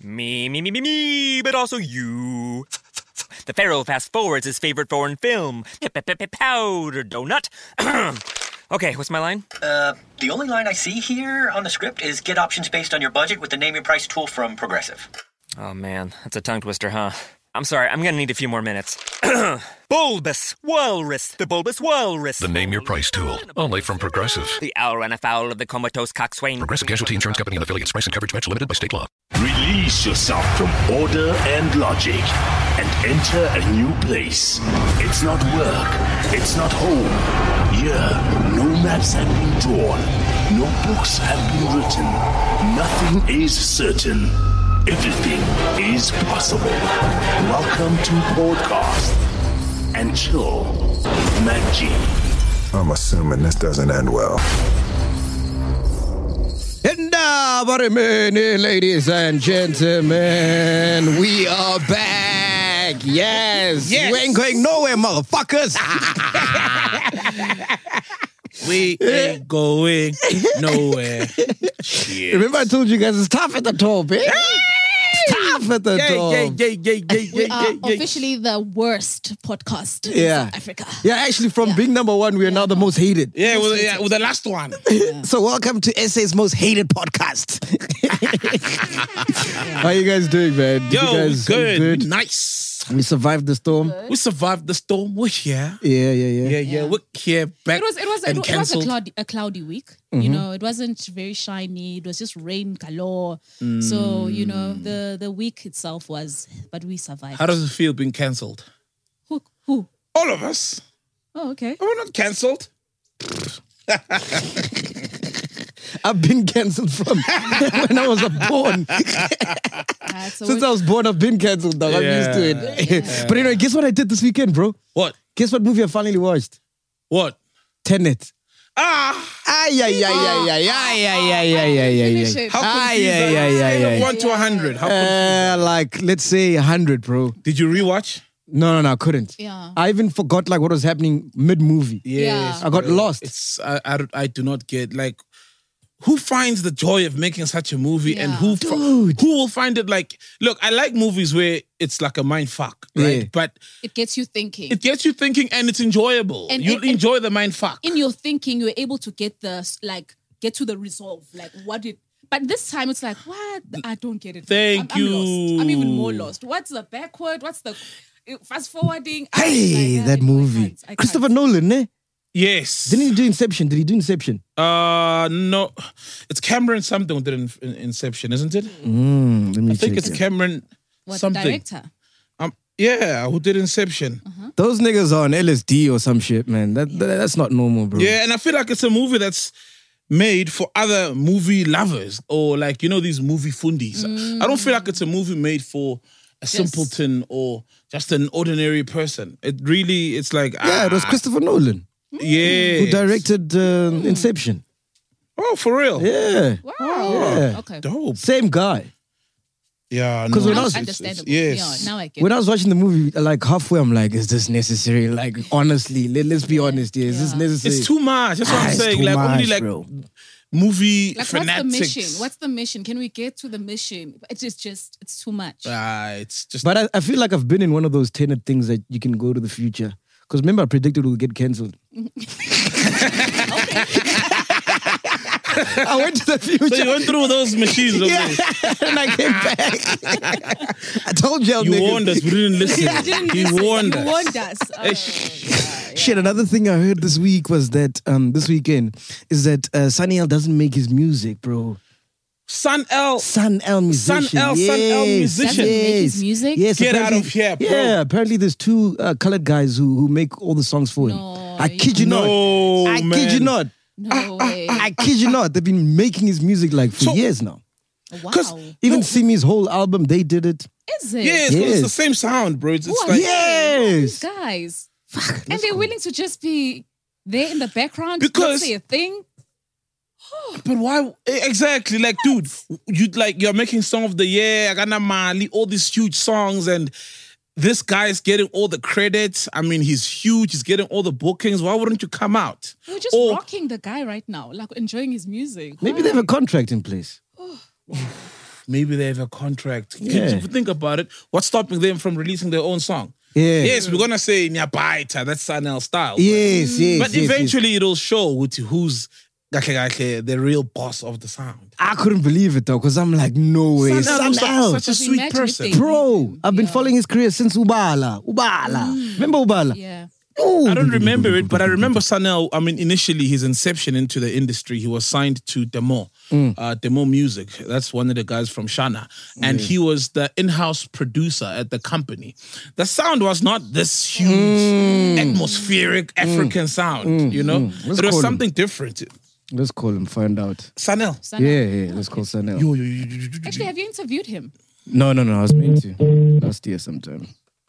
Me, but also you. The Pharaoh fast forwards his favorite foreign film, Powder Donut. Okay, what's my line? The only line I see here on the script is get options based on your budget with the Name Your Price tool from Progressive. Oh man, that's a tongue twister, huh? I'm sorry, I'm gonna need a few more minutes. Bulbous Walrus, the Bulbous Walrus. The Name Your Price tool, only from Progressive. The owl ran afoul of the comatose coxswain. Progressive Casualty Insurance Company and affiliates. Price and coverage match limited by state law. Release yourself from order and logic and enter a new place. It's not work. It's not home. Here, no maps have been drawn. No books have been written. Nothing is certain. Everything is possible. Welcome to Podcast and Chill with Mac G. I'm assuming this doesn't end well. Ladies and gentlemen, we are back. Yes. We ain't going nowhere, motherfuckers. We ain't going nowhere. Shit. Remember I told you guys it's tough at the top, eh? It's tough at the top. We are officially the worst podcast in South Africa. Yeah, actually from being number one, we are now the most hated. Yeah, with the last one. So welcome to SA's most hated podcast. How you guys doing, man? Yo, you guys good. Nice. We survived the storm. Good. We survived the storm. We're here. Yeah. We're here back. It was a cloudy week. You know, it wasn't very shiny. It was just rain, galore. So, you know, the week itself was, but we survived. How does it feel being cancelled? Who? All of us. Oh, okay. We're not cancelled. I've been cancelled from when I was born. Since I was born, I've been cancelled, dog. I'm used to it. Yeah. But anyway, guess what I did this weekend, bro? What? Guess what movie I finally watched? What? Tenet. Finish it. How confused 1 to 100. How confused? Like, let's say 100, bro. Did you rewatch? No, I couldn't. Yeah. I even forgot like what was happening mid-movie. Yeah. I got lost. It's I do not get like who finds the joy of making such a movie and who will find it like look, I like movies where it's like a mind fuck, right? Yeah. But It gets you thinking. it gets you thinking and it's enjoyable. You'll enjoy the mind fuck. In your thinking, you're able to get to the resolve. Like, what did... But this time, it's like, what? I don't get it. Thank I'm you. lost. I'm even more lost. What's the backward? What's the fast forwarding? Hey, that movie. I can't. Christopher Nolan, eh? Yes. Didn't he do Inception? Did he do Inception? No. It's Cameron something who did Inception, isn't it? Let me I think check it's it. Cameron What, something. director? Yeah, who did Inception. Those niggas are on LSD or some shit, man. That's not normal, bro. Yeah, and I feel like it's a movie that's made for other movie lovers or like, you know, these movie fundies. I don't feel like it's a movie made for a simpleton or just an ordinary person. It's like... Yeah, it was Christopher Nolan Yeah. who directed Inception. Oh, for real? Yeah. Wow. Yeah. Okay. Dope. Same guy. Yeah, Because when I Now was- it's understandable. Yes. Yeah, now I get When it. I was watching the movie, like halfway, I'm like, is this necessary? Like, honestly, let's be honest here. Is this necessary? It's too much. That's what I'm It's saying. too Like, only much, like bro. movie Like, fanatics. what's the mission? Can we get to the mission? It's too much. It's just... But I feel like I've been in one of those Tenet things that you can go to the future. Because remember, I predicted it would get cancelled. I went to the future. So you went through those machines. Okay? Yeah, and I came back. I told y'all, You niggas. warned us. We didn't listen. He warned us. You warned us. Oh, Shit, another thing I heard this week was that, this weekend, is that Sunny L doesn't make his music, bro. Sun L. Sun L musician. Sun L musician. Doesn't make his music? Yes, Get out apparently- of here, bro. Yeah, apparently there's two colored guys who make all the songs for him. No, I kid you not. No, I man. kid you not. No way. I kid you not. They've been making his music like for years now. Wow. Even Simi's whole album, they did it. Is it? Yes, Yes. it's the same sound, bro. It's Who are like... they? Yes. Who are these guys. And they're willing to just be there in the background, Because- not say a thing. But why? Exactly. Like, dude, you're making Song of the Year, Agana Mali, all these huge songs, and this guy's getting all the credits. I mean, he's huge. He's getting all the bookings. Why wouldn't you come out? We're just Or- rocking the guy right now, like enjoying his music. Maybe they have a contract in place. maybe they have a contract. Yeah. If you think about it, what's stopping them from releasing their own song? Yeah. Yes, we're gonna say Nyabaita, that's Sanel style. Yes, yes. But yes, eventually it'll show with who's the real boss of the sound. I couldn't believe it though, because I'm like, no way. Sanel was Sanel. such a sweet Imagine if person. they- Bro, I've been following his career since Ubala. Remember Ubala? Yeah. Ooh. I don't remember it, but I remember Sanel. I mean, initially his inception into the industry, he was signed to Demo, Demo Music. That's one of the guys from Shana, and he was the in-house producer at the company. The sound was not this huge, atmospheric African sound. You know, Let's it was call him. something different. Let's call him, find out. Sanel. Yeah, let's call Sanel. Actually, have you interviewed him? No, I was meant to. Last year sometime.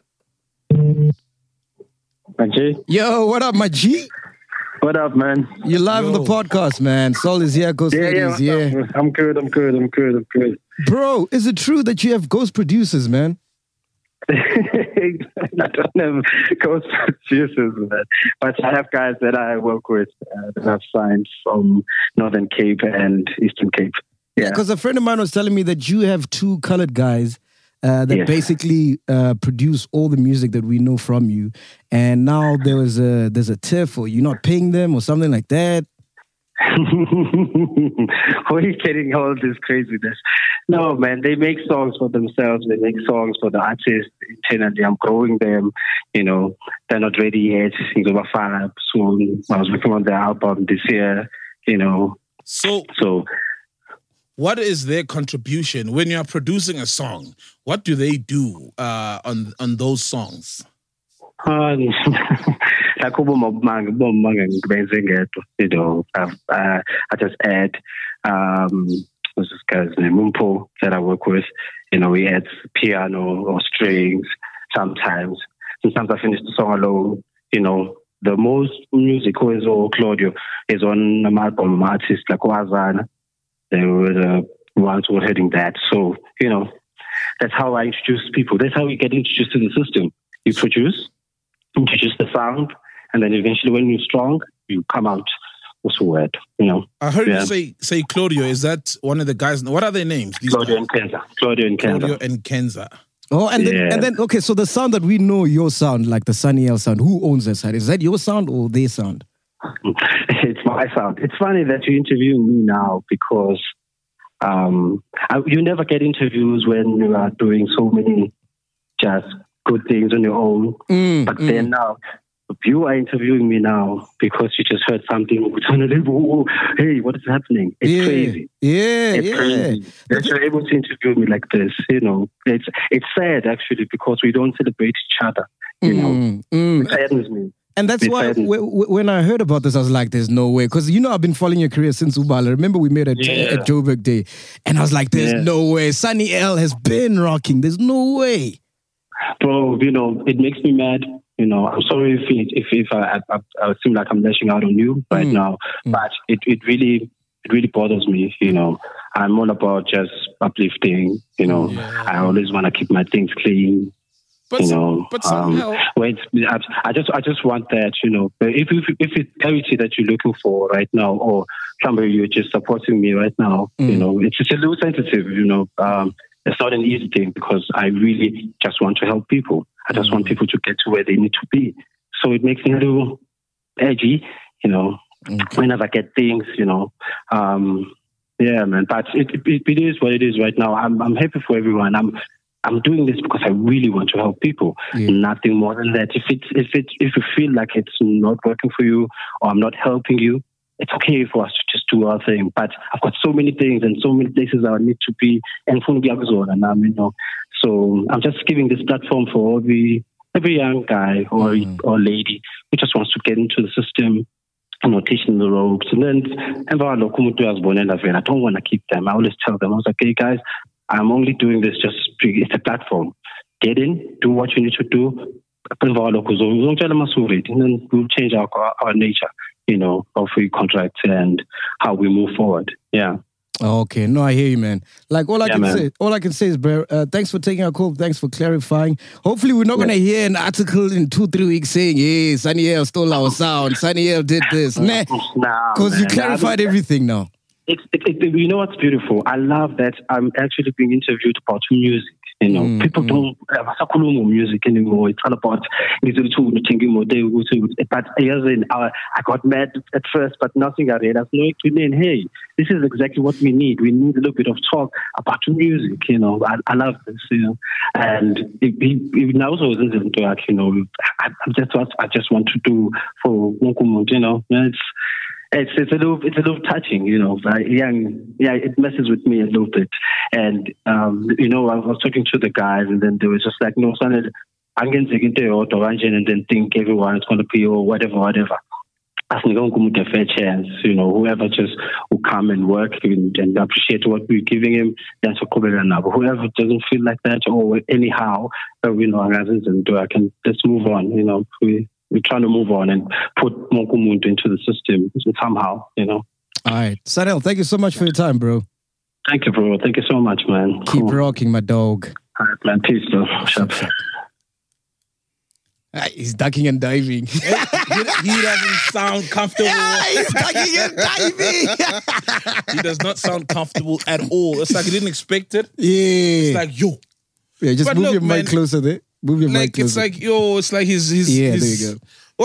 Manji, Yo, what up, my G? what up, man? You're live on the podcast, man. Sol is here, Ghost Lady is what's here. up? I'm good. Bro, is it true that you have ghost producers, man? I don't have ghost producers, man. But I have guys that I work with that I've signed from Northern Cape and Eastern Cape. Yeah. Because a friend of mine was telling me that you have two colored guys that Yes. basically produce all the music that we know from you. And now there's a tiff, or you're not paying them or something like that. Where are you getting all this craziness? No, man, they make songs for themselves. They make songs for the artists internally. I'm growing them. You know, they're not ready yet. It's over 5 soon. I was working on the album this year, you know. So, So what is their contribution when you are producing a song? What do they do on those songs? like you know, I just add what's this guy's name, Mumpo, that I work with. You know, he adds piano or strings sometimes. Sometimes I finish the song alone. You know, the most musical is Claudio is on an album artists like Wazana. They were the ones who were heading that. So, you know, that's how I introduce people. That's how we get introduced to the system. You produce, introduce the sound, and then eventually when you're strong, you come out with a word, you know. I heard you say Claudio. Is that one of the guys? What are their names? These Claudio guys? and Kenza. Claudio and Kenza. Claudio and Kenza. Oh, and then, Yeah. and then, okay, so the sound that we know, your sound, like the Sunny L sound, who owns that side? Is that your sound or their sound? It's my sound. It's funny that you're interviewing me now because you never get interviews when you are doing so many just good things on your own. But then now, you are interviewing me now because you just heard something. Hey, what is happening? It's crazy. It's crazy that you're able to interview me like this. You know, it's sad actually because we don't celebrate each other. You know, it saddens me. And that's why when I heard about this, I was like, there's no way. Because, you know, I've been following your career since Ubala. Remember we met at Joburg Day. And I was like, there's no way. Sunny L has been rocking. There's no way. Bro, you know, it makes me mad. You know, I'm sorry if I seem like I'm lashing out on you right now. But it really bothers me. You know, I'm all about just uplifting. You know, I always want to keep my things clean. But somehow, I just want that, you know, if it's clarity that you're looking for right now, or somebody you're just supporting me right now, you know, it's a little sensitive, you know. It's not an easy thing because I really just want to help people. I just want people to get to where they need to be. So it makes me a little edgy, you know, whenever I get things, you know. Yeah, man. But it is what it is right now. I'm happy for everyone. I'm doing this because I really want to help people. Nothing more than that. If you feel like it's not working for you or I'm not helping you, it's okay for us to just do our thing. But I've got so many things and so many places I need to be, and you know. So I'm just giving this platform for every young guy or lady who just wants to get into the system, you know, teaching the ropes. And then I don't want to keep them. I always tell them, I was like, hey guys, I'm only doing this it's a platform. Get in, do what you need to do, and then we'll change our nature, you know, of we contract and how we move forward. Yeah. Okay, no, I hear you, man. Like all I can say is, bro, thanks for taking our call. Thanks for clarifying. Hopefully, we're not gonna hear an article in 2-3 weeks saying, "Yeah, Sunny L stole our sound. Sunny L did this." Nah, because you clarified everything now. You know what's beautiful? I love that I'm actually being interviewed about music. You know, people don't have music anymore. It's all about music too. But I got mad at first, but nothing I read. I was like, hey, this is exactly what we need. We need a little bit of talk about music. You know, I love this. You know, and it also isn't into that. You know, I just want to do for Nkumuntu. You know, it's a little touching, you know. It messes with me a little bit. And you know, I was talking to the guys, and then they were just like, no, son, I'm going to get there and then think everyone is going to be or whatever. I think I'm going to get a fair chance, you know. Whoever just will come and work and appreciate what we're giving him, that's a cool enough. But whoever doesn't feel like that or anyhow, you know, I can just move on, you know. We're trying to move on and put Nkumuntu into the system somehow, you know. All right. Sanel, thank you so much for your time, bro. Thank you, bro. Thank you so much, man. Keep rocking, my dog. All right, man. Peace, though. Shut. He's ducking and diving. He doesn't sound comfortable. Yeah, he's ducking and diving. He does not sound comfortable at all. It's like he didn't expect it. Yeah. It's like, yo. Yeah, just But move look, your mic man, closer there. Move your mic closer. It's like, yo, it's like he's Yeah, there you go.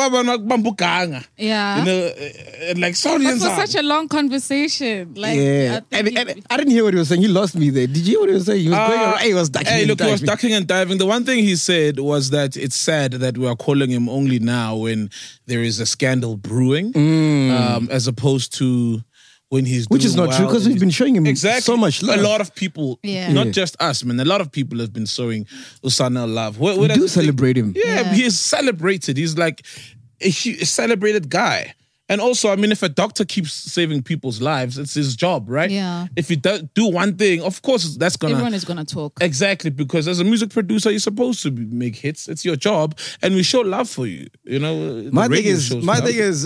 Yeah. You know, like, sorry, But for such a long conversation. Like, Yeah. I think And I didn't hear what he was saying. He lost me there. Did you hear what he was saying? He was going around. He was ducking Hey, and look, he was diving. ducking and diving. The one thing he said was that it's sad that we are calling him only now when there is a scandal brewing, as opposed to when he's Which is doing not true well because and we've been showing him so much love. A lot of people, Yeah. not Yeah. just us, man. A lot of people have been showing Usanel love. We do celebrate him. Yeah, Yeah. he is celebrated. He's like a celebrated guy. And also, I mean, if a doctor keeps saving people's lives, it's his job, right? Yeah. If you do one thing, of course, that's gonna everyone is going to talk. exactly, because as a music producer, you're supposed to make hits. It's your job, and we show love for you. You know, the My thing radio is, shows love.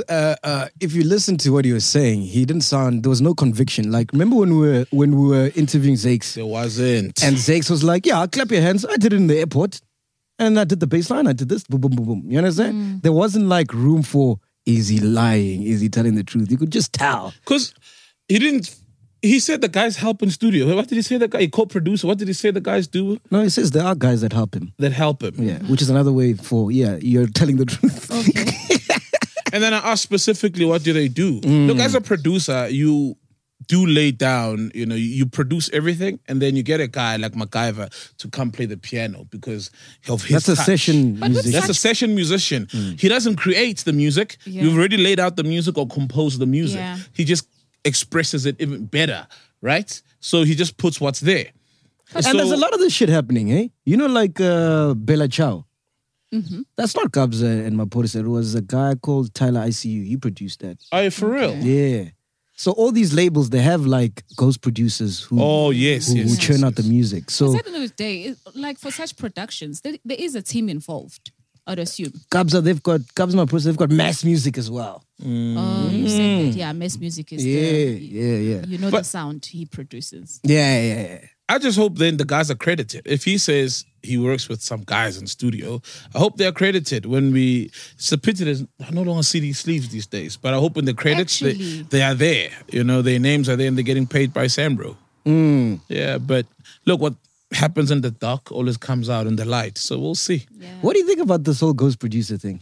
if you listen to what he was saying, he didn't sound. There was no conviction. Like, remember when we were interviewing Zakes, There wasn't. and Zakes was like, "Yeah, I'll clap your hands. I did it in the airport, and I did the bass line. I did this, boom, boom, boom, boom." You understand? There wasn't like room for is he lying? Is he telling the truth? You could just tell. Because he didn't. He said the guys help in studio. What did he say? The guy, he co-producer. What did he say the guys do No, he says there are guys that help him. that help him? Yeah, which is another way for you're telling the truth. Okay. And then I asked specifically, what do they do? Look, as a producer, you do lay down, you know, you produce everything, and then you get a guy like MacGyver to come play the piano because of his That's a touch. session But with musician. That's a session musician. He doesn't create the music. Yeah. You've already laid out the music or composed the music. Yeah. He just expresses it even better, right? So he just puts what's there. And there's a lot of this shit happening, eh? You know, like Bella Ciao. That's not Kabza and Maporisa. It was a guy called Tyler ICU. He produced that. Oh, for real? Yeah. So all these labels, they have like ghost producers who Oh, yes, who, yes. who churn yes, out the music. So At the end of the day, like for such productions, there is a team involved, I'd assume. Kabza and Maporisa, they've got mass music as well. Oh, you said that. Yeah, Mass Music is Yeah. You know the sound he produces. Yeah. I just hope then the guys are credited. If he says he works with some guys in studio, I hope they're credited. When we submit it, I no longer see these sleeves these days, but I hope in the credits Actually. they are there. You know, their names are there and they're getting paid by Sambro. Yeah, but look, what happens in the dark always comes out in the light. So we'll see. Yeah. What do you think about this whole ghost producer thing?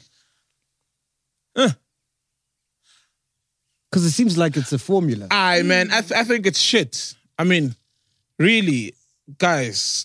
Because it seems like it's a formula. Man, I think it's shit. I mean, really, guys,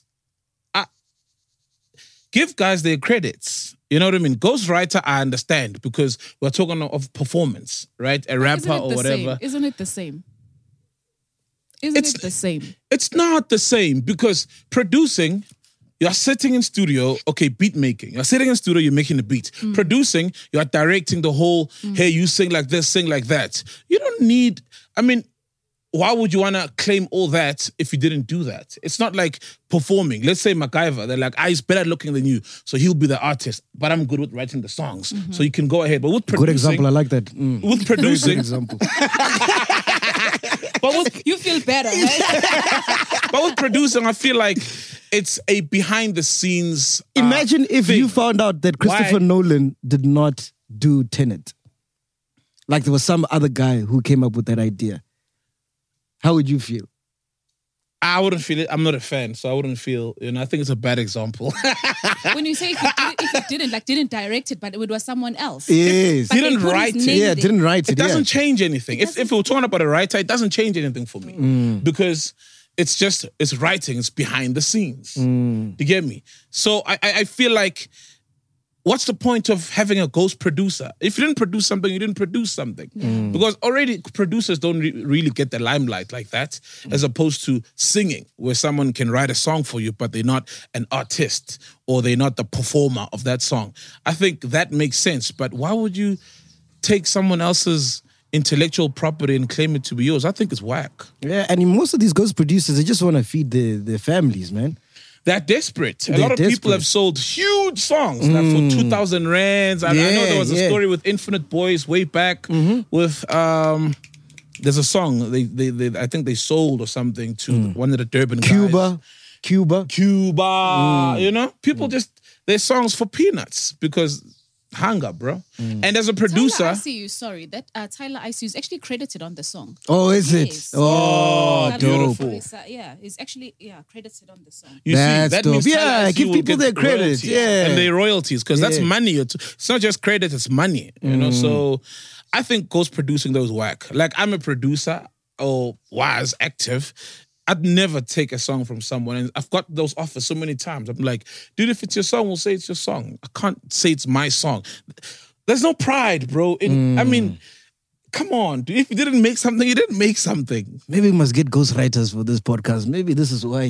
give guys their credits. You know what I mean? Ghostwriter, I understand because we're talking of performance, right? A rapper Isn't it or the whatever. same? Isn't it the same? Isn't it the same? It's not the same because producing, you're sitting in studio, okay, beat making. You're sitting in studio, you're making the beat. Producing, you're directing the whole, hey, you sing like this, sing like that. You don't need, I mean, why would you want to claim all that if you didn't do that? It's not like performing. Let's say MacGyver, they're like, he's better looking than you, so he'll be the artist, but I'm good with writing the songs. So you can go ahead. But with producing... Good example, I like that. With Very good producing... example. but with, You feel better, right? but with producing, I feel like it's a behind the scenes. Imagine if thing. you found out that Christopher Why? Nolan did not do Tenet. Like there was some other guy who came up with that idea. How would you feel? I wouldn't feel it. I'm not a fan, so I wouldn't feel. I think it's a bad example. When you say if it didn't direct it, but it was someone else. Yes. But they Didn't put his write it. name Yeah, there. didn't write it. It doesn't change anything. If we're talking about a writer, it doesn't change anything for me because it's writing. It's behind the scenes. Do you get me? So I feel like, what's the point of having a ghost producer? If you didn't produce something, you didn't produce something. Because already producers don't really get the limelight like that, as opposed to singing, where someone can write a song for you, but they're not an artist or they're not the performer of that song. I think that makes sense. But why would you take someone else's intellectual property and claim it to be yours? I think it's whack. Yeah, and most of these ghost producers, they just want to feed their families, man. They're desperate. A lot of people have sold huge songs like for 2,000 rands. I know there was a story with Infinite Boys way back with there's a song they I think they sold or something to one of the Durban guys. Cuba. People just, their songs for peanuts because hunger, bro. And as a producer, Tyler ICU, sorry, that Tyler ICU is actually credited on the song. Oh, is Yes. it? Oh, Tyler dope. ICU, yeah, he's actually credited on the song. you That's see, that dope. means Yeah, Tyler ICU give will people get their credit, royalties. yeah. And their royalties, because that's Yeah. money. It's not just credit, it's money. So I think ghost producing those whack. Like, I'm a producer or was active. I'd never take a song from someone, and I've got those offers so many times. I'm like, dude, if it's your song, we'll say it's your song. I can't say it's my song. There's no pride, bro. I mean, come on, dude. If you didn't make something, you didn't make something. Maybe we must get ghostwriters for this podcast. Maybe this is why.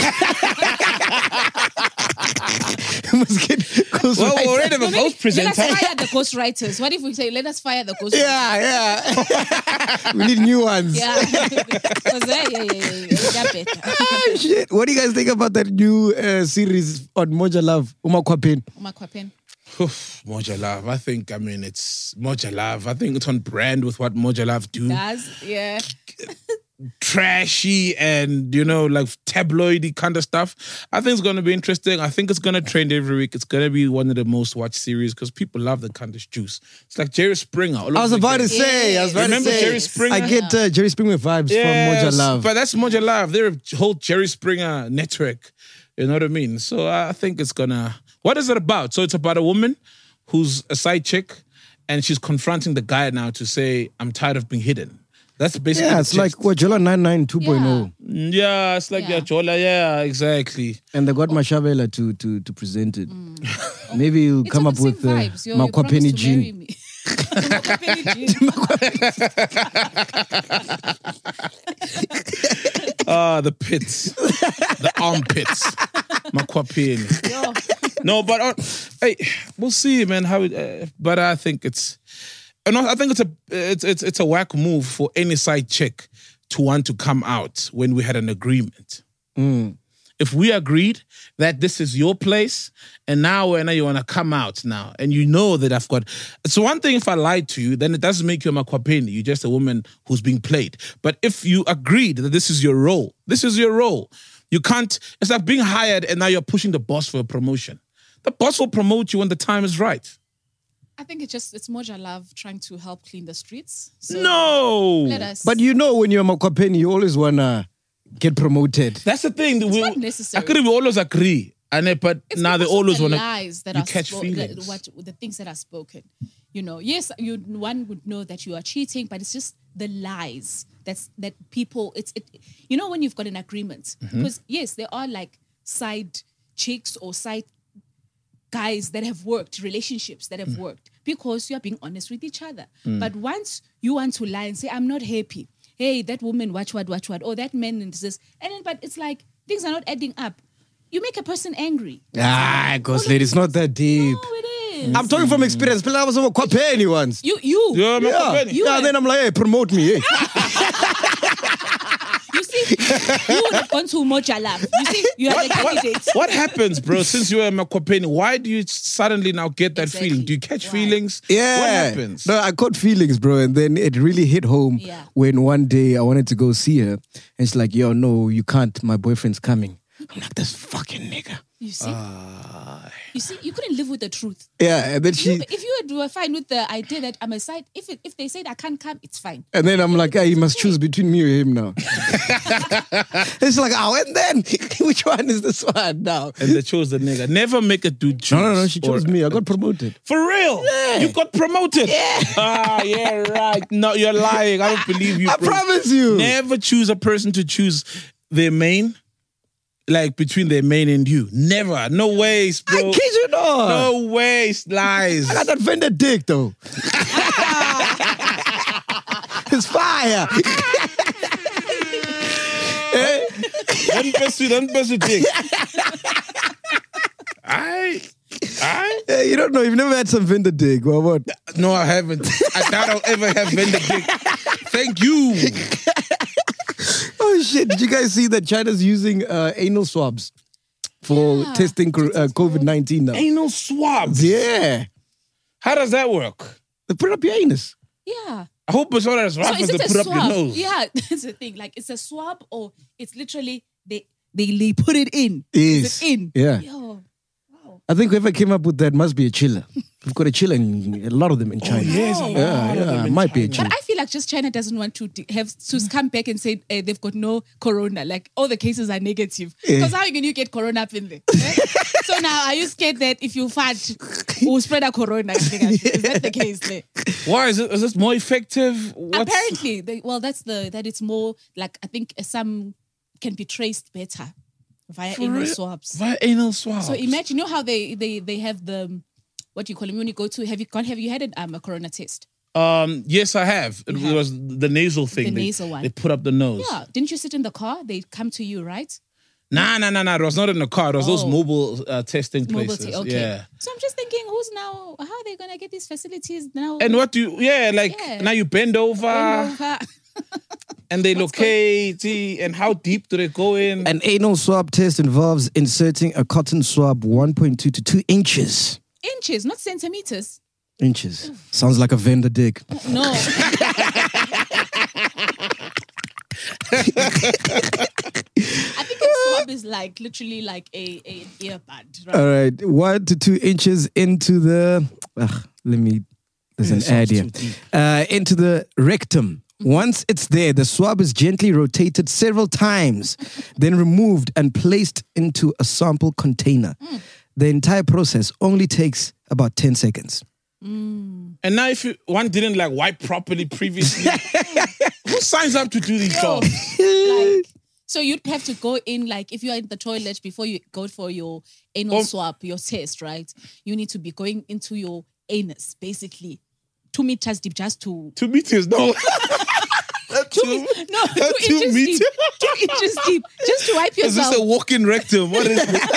We must get ghostwriters. Well, we already have a ghost presenter. Let us fire the ghostwriters. What if we say, let us fire the ghostwriters? Yeah. We need new ones. Yeah. Because they're better. Shit. What do you guys think about that new series on Moja Love, Umakwapen? Umakwapen. Moja Love. It's Moja Love. I think it's on brand with what Moja Love do. Yeah. Trashy and, like tabloidy kind of stuff. I think it's going to be interesting. I think it's going to trend every week. It's going to be one of the most watched series because people love the kind of juice. It's like Jerry Springer. I was about to say. Remember Jerry Springer? I get Jerry Springer vibes from Moja Love. But that's Moja Love. They're a whole Jerry Springer network. You know what I mean? So I think it's going to... What is it about? So it's about a woman who's a side chick and she's confronting the guy now to say, I'm tired of being hidden. That's basically it's like Jola 99 2.0. Yeah, it's like Jola. Yeah, exactly. And they got Mashabela to present it. Maybe you'll come up with Makwapeni Jean. The pits. The armpits. Makwapeni. No, but hey, we'll see, man. But I think it's a whack move for any side chick to want to come out when we had an agreement. If we agreed that this is your place, and now you want to come out now, and you know that I've got... It's one thing if I lied to you, then it doesn't make you a Makwapeni. You're just a woman who's being played. But if you agreed that this is your role, you can't... It's like being hired and now you're pushing the boss for a promotion. The boss will promote you when the time is right. I think it's Moja Love trying to help clean the streets. So No! Let us... But when you're a Makwapeni, you always want to get promoted. That's the thing. It's not necessary. We always agree. But it's now they always want to... lies that you are catch feelings. the things that are spoken. Yes, one would know that you are cheating, but it's just the lies that people... when you've got an agreement. Because, yes, there are like side chicks or side guys that have worked, relationships that have worked, because you are being honest with each other. But once you want to lie and say, I'm not happy, hey, that woman, watch what, or that man, and this, but it's like, things are not adding up. You make a person angry. Ghost lady, it's not that deep. No, it is. I'm talking from experience. I was on Makwapeni once. You. Yeah, then I'm like, hey, promote me. Hey. You see, you would have gone to Moja Love. You see, you are the candidate. What happens, bro? Since you were a Makwapeni, why do you suddenly now get that feeling? Do you catch feelings? Yeah. What happens? No, I caught feelings, bro. And then it really hit home when one day I wanted to go see her. And she's like, yo, no, you can't. My boyfriend's coming. I'm like, this fucking nigga. You see? You see, you couldn't live with the truth. Yeah, and then If you were fine with the idea that I'm a side, if they said I can't come, it's fine. and then I'm like, you must choose between me or him now. It's like, and then which one is this one now? And they chose the nigga. Never make a dude choose. No, she chose me. I got promoted. For real? Yeah. You got promoted? Yeah. Yeah, right. No, you're lying. I don't believe you. I promise you. Never choose a person to choose their main, like between their main and you. Never. No ways, bro. I kid you not. No ways. Lies. I got that vendor dick though. It's fire. Don't pass it dick. You don't know. You've never had some vendor dick. Well, what? No, I haven't. I doubt I'll ever have vendor dick. Thank you. Oh shit! Did you guys see that China's using anal swabs for testing COVID-19 now? Anal swabs? Yeah. How does that work? They put up your anus. Yeah. I hope it's not as rough So as is they it put a up your swab? nose. Yeah, that's the thing. Like, it's a swab or it's literally they put it in. Is it in? Yeah. Yo, wow. I think whoever came up with that must be a chiller. We've got a chiller in a lot of them in China. yes, yeah, might be a chiller. But I feel like just China doesn't want to have to come back and say they've got no corona. Like, all the cases are negative. Because how can you get corona up in there? Eh? So now, are you scared that if you fart, we'll spread a corona? Is that the case there? Why is this more effective? Apparently, that it's more like, I think some can be traced better via anal swabs. Via anal swabs. So imagine, you know how they have the, what do you call it, when you go to, have you had a corona test? Yes, I have. It was the nasal thing. The nasal one. They put up the nose. Yeah. Didn't you sit in the car? They come to you, right? Nah. It was not in the car. It was those mobile testing places. Okay. Yeah. So I'm just thinking, how are they going to get these facilities now? And what do you, now you bend over. And they locate, and how deep do they go in? An anal swab test involves inserting a cotton swab 1.2 to 2 inches. Inches, not centimeters. Inches. Sounds like a vendor dick. No. I think a swab is like literally like an earbud. Right? All right, 1 to 2 inches into the. There's an ad here. Into the rectum. Once it's there, the swab is gently rotated several times, then removed and placed into a sample container. The entire process only takes about 10 seconds. Mm. And now if one didn't wipe properly previously, who signs up to do these jobs? So you'd have to go in, if you are in the toilet before you go for your anal swab, your test, right? You need to be going into your anus, basically. 2 meters deep, just to... 2 meters, no. 2 inches deep. 2 inches deep, just to wipe yourself. Is this a walk-in rectum? What is it?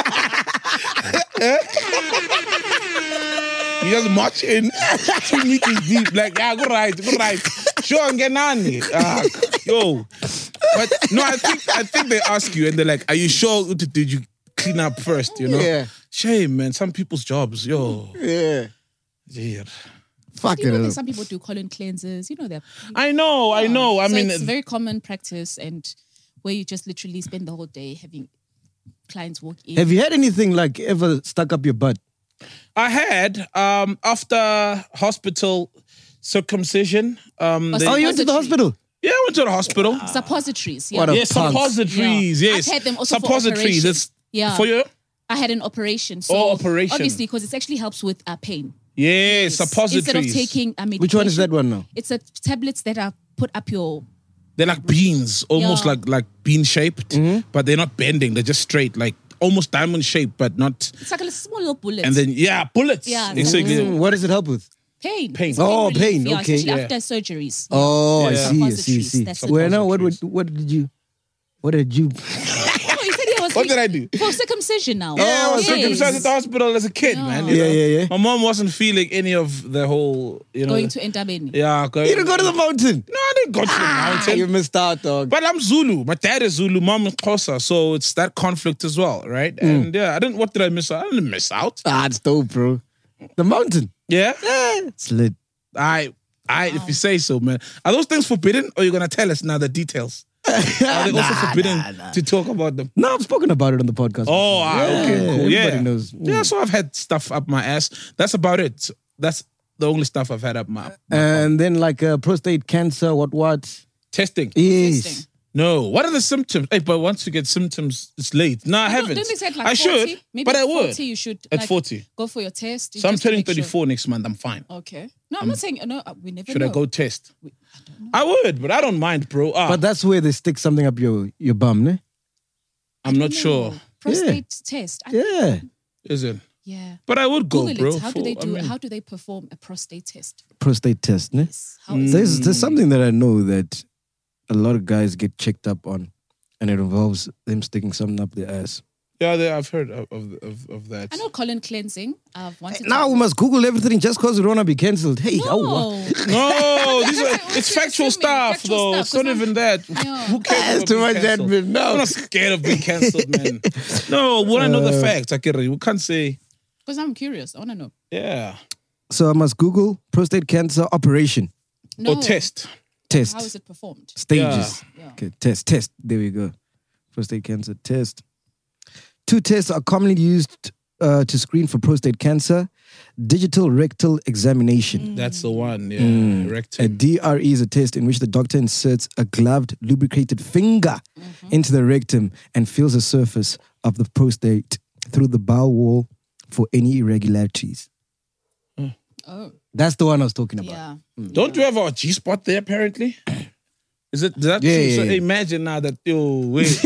You just march in 2 meters deep, go right. Sure, and get on. Yo. But no, I think they ask you and they're like, are you sure? Did you clean up first, you know? Yeah. Shame, man. Some people's jobs, yo. Yeah. Yeah. Fuck you know it that up. some people do colon cleansers. You know that. I know. I So mean, it's very common practice, and where you just literally spend the whole day having clients walk in. Have you had anything ever stuck up your butt? I had after hospital circumcision. You went to the hospital? Yeah, I went to the hospital. Suppositories. Yeah. What a Yes, punk. suppositories. Yeah. Yes, I've had them also for suppositories. operation. It's Yeah. for you. I had an operation. So operation. Obviously, because it actually helps with pain. Yes, suppositories. Instead of taking a medication. Which one is that one now? It's tablets that are put up your... They're like beans, almost Yeah. like bean shaped, but they're not bending. They're just straight, almost diamond shaped, but not. It's like a small little bullet. And then bullets. Yeah. Exactly. What does it help with? Pain. Pain. It's Oh, relief, pain, yeah, okay. especially Yeah. after surgeries. Oh, Yeah. I see. Suppositories, that's it. Well, now, what did you... Oh, you said he was... What did I do? For circumcision now. Yeah, I was Yes. circumcised at the hospital as a kid, man. you Yeah, know? yeah. My mom wasn't feeling any of the whole, Going to Entabeni. Yeah, going. You didn't go to the mountain? No, I didn't go to the mountain. You missed out, dog. But I'm Zulu. My dad is Zulu. Mom is Xhosa. So it's that conflict as well, right? And what did I miss out? I didn't miss out. It's dope, bro. The mountain. Yeah? It's lit. If you say so, man. Are those things forbidden or are you going to tell us now the details? Are they also forbidden to talk about them? No, I've spoken about it on the podcast. Oh, okay, cool. Everybody Yeah. knows. Yeah, so I've had stuff up my ass. That's about it. That's the only stuff I've had up my And then like prostate cancer, what? testing. Yes. Testing. No. What are the symptoms? Hey, but once you get symptoms, it's late. No, I haven't. Didn't they say like I 40? should, Maybe but at I would. 40 you should At like, 40. go for your test. So I'm just to turning make sure. 34 next month. I'm fine. Okay. No, I'm not saying no. We never. Should know. I go test? I would, but I don't mind, bro. But that's where they stick something up your bum, ne? I'm not sure. Prostate test. Yeah. Is it? Yeah. But I would go, Google bro. it. How do they do? I mean- How do they perform a prostate test? Prostate test, ne? How is There's something that I know that a lot of guys get checked up on, and it involves them sticking something up their ass. Yeah, I've heard of that. I know colon cleansing. I've wanted. Now we must Google everything just because we don't want to be cancelled. Hey, No. No, these are, We're it's factual assuming stuff, factual though. stuff, It's not 'cause even that. Yeah. Who cares? That's about too being much cancelled? admin, no. I'm not scared of being cancelled, man. No, when I know the facts, I can. We can't say. Because I'm curious. I want to know. Yeah. So I must Google prostate cancer operation No. Or test. test How is it performed? stages. Yeah. Okay, test. There we go. Prostate cancer test. 2 tests are commonly used to screen for prostate cancer: digital rectal examination. That's the one. Yeah. A Rectum. DRE is a test in which the doctor inserts a gloved, lubricated finger into the rectum and feels the surface of the prostate through the bowel wall for any irregularities. Oh. That's the one I was talking about. Yeah. Don't you have a G spot there? Apparently. Is that Yeah, true? yeah, So yeah. imagine now that wait.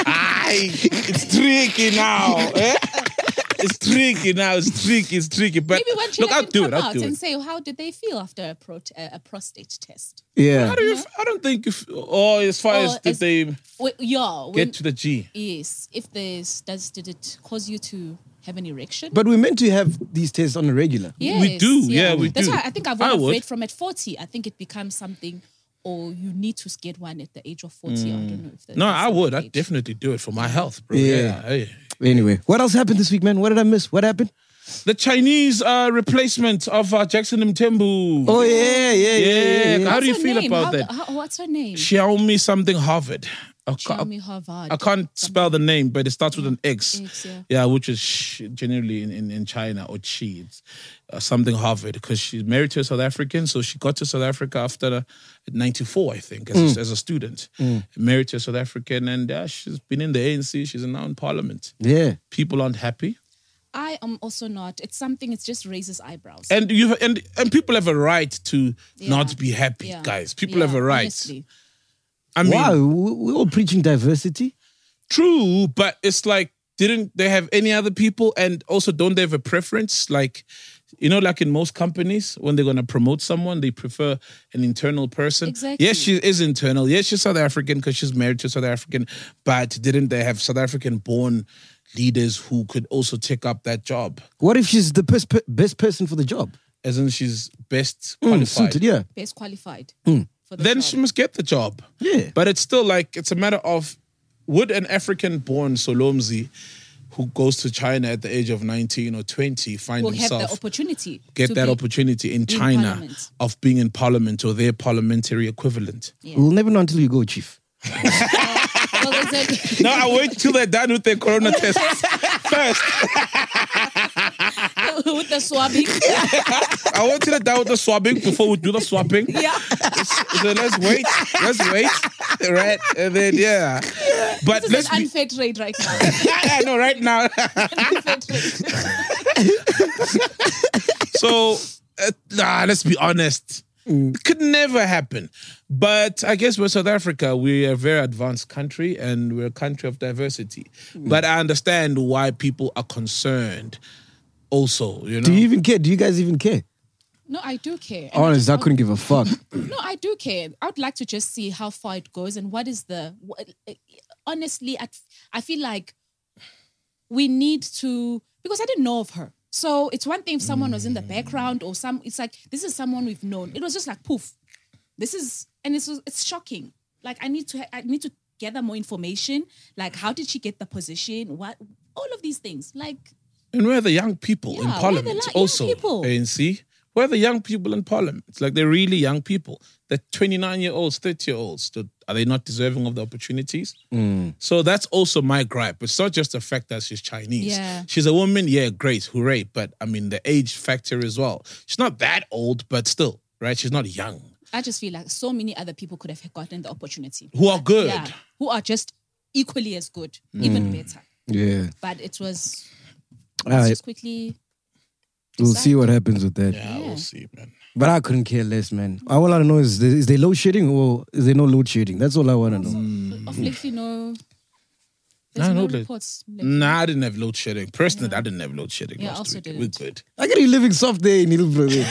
It's tricky now. Eh? It's tricky now. It's tricky. But Maybe when look, Chile I'll can do come it. I'll out do and it. say, how did they feel after a prostate test? Yeah. I don't think if as far as did they get to the G. Yes. If did it cause you to have an erection? But we're meant to have these tests on a regular. Yes, We do, yeah, we That's do. why I think I've I would. read from at 40. I think it becomes something, or you need to get one at the age of 40. I don't know if that No, is I the would. age. I'd definitely do it for my health, bro. Yeah. Yeah. Hey. Anyway, what else happened this week, man? What did I miss? What happened? The Chinese replacement of Jackson Mthembu. Oh, yeah. How do you What's her feel name? about that? What's her name? Xiaomi something Harvard. Xiaomi Harvard. I can't spell the name, but it starts with an X. X, yeah. Yeah, which is generally in China, or Chi. It's something Harvard, because she's married to a South African. So she got to South Africa after 94, I think, as a student. Married to a South African, and she's been in the ANC. She's now in Parliament. Yeah. People aren't happy. I am also not. It's something. It just raises eyebrows. And and people have a right to Yeah. not be happy, Yeah. guys. People Yeah, have a right. honestly. I mean, Wow, we're all preaching diversity. true, but it's like, didn't they have any other people? And also, don't they have a preference? Like, like in most companies, when they're going to promote someone, they prefer an internal person. Exactly. Yes, she is internal. Yes, she's South African because she's married to a South African. But didn't they have South African-born leaders who could also take up that job? What if she's the best person for the job? As in, she's best qualified. Suited, yeah. Best qualified. Hmm. For the Then job. she must get the job. Yeah. But it's still like, it's a matter of, would an African-born Solomzi who goes to China at the age of 19 or 20 find will have himself the opportunity. get to that be opportunity in in China parliament. of being in parliament or their parliamentary equivalent? We'll never know until you go, Chief. Well, is it, No, I wait till they're done with their corona tests first. with the swabbing. I wait till they're done with the swabbing before we do the swapping. Yeah. So let's wait. Right? And then, yeah. But This is let's an be... unfair trade right now. I know, right now. Unfair trade. So, let's be honest. It could never happen. But I guess we're South Africa. We're a very advanced country and we're a country of diversity. But I understand why people are concerned also, Do you even care? Do you guys even care? No, I do care. And Honest, I couldn't give a fuck. No, I do care. I would like to just see how far it goes and what is the. Honestly, I feel like we need to, because I didn't know of her. So it's one thing if someone was in the background or it's like, this is someone we've known. It was just like, poof. It's shocking. Like I need to gather more information. Like, how did she get the position? What, all of these things. Like, And we're the young people in Yeah, we're the parliament young also. people. ANC. Who are the young people in Parliament? It's like they're really young people. They're 29-year-olds, 30-year-olds. Are they not deserving of the opportunities? So that's also my gripe. It's not just the fact that she's Chinese. Yeah. She's a woman, yeah, great, hooray. But I mean, the age factor as well. She's not that old, but still, right? She's not young. I just feel like so many other people could have gotten the opportunity. Who are good. Yeah, who are just equally as good, even better. Yeah. But it was... All right. just quickly... We'll see what happens with that. Yeah, we'll see, man. But I couldn't care less, man. All I want to know is there load shedding or is there no load shedding? That's all I want to know. Of lately, no... Nah, There's no no, reports. lately. Nah, I didn't have load shedding. Personally, I didn't have load shedding Yeah, last also week. didn't. We're good. I get you living soft there in Hillbrook.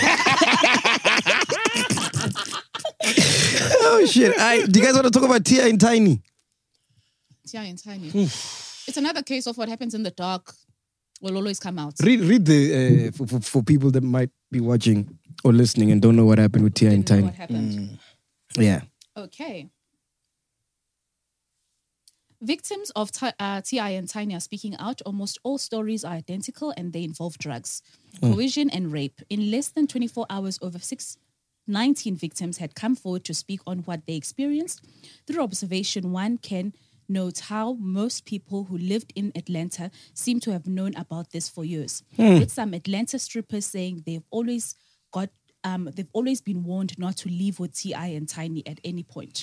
Oh, shit. Do you guys want to talk about Tia and Tiny? Tia and Tiny. It's another case of what happens in the dark will always come out. Read the for people that might be watching or listening and don't know what happened with Tia and Didn't know Tiny. what happened. Yeah. Okay. Victims of T.I. and Tiny are speaking out. Almost all stories are identical and they involve drugs, coercion and rape. In less than 24 hours, over 19 victims had come forward to speak on what they experienced. Through observation, one can note how most people who lived in Atlanta seem to have known about this for years. With some Atlanta strippers saying they've always been warned not to leave with T.I. and Tiny at any point.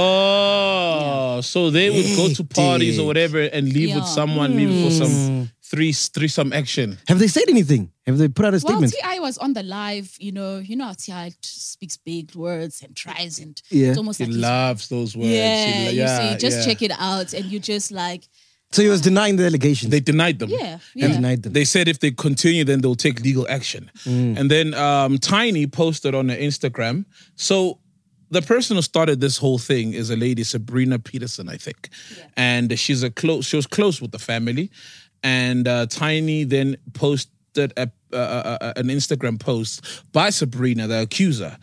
Oh, so they would go to parties or whatever and leave with someone maybe for some threesome action. Have they said anything? Have they put out a Well, statement? T.I. was on the live, you know how T.I. speaks big words and tries and Yeah. it's almost He like loves those words. yeah, He- you see, just check it out and you just like, So he was denying the allegations. They denied them. yeah. denied them. They said if they continue, then they'll take legal action. And then Tiny posted on her Instagram. So the person who started this whole thing is a lady, Sabrina Peterson, I think. Yeah. And she was close with the family. And Tiny then posted an Instagram post by Sabrina, the accuser.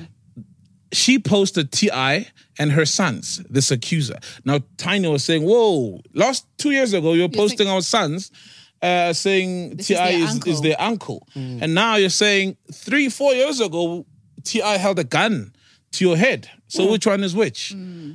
She posted T.I. and her sons, this accuser. Now, Tiny was saying, whoa, 2 years ago, you were posting our sons saying This T.I. is is their uncle. And now you're saying 3-4 years ago, T.I. held a gun to your head. So which one is which?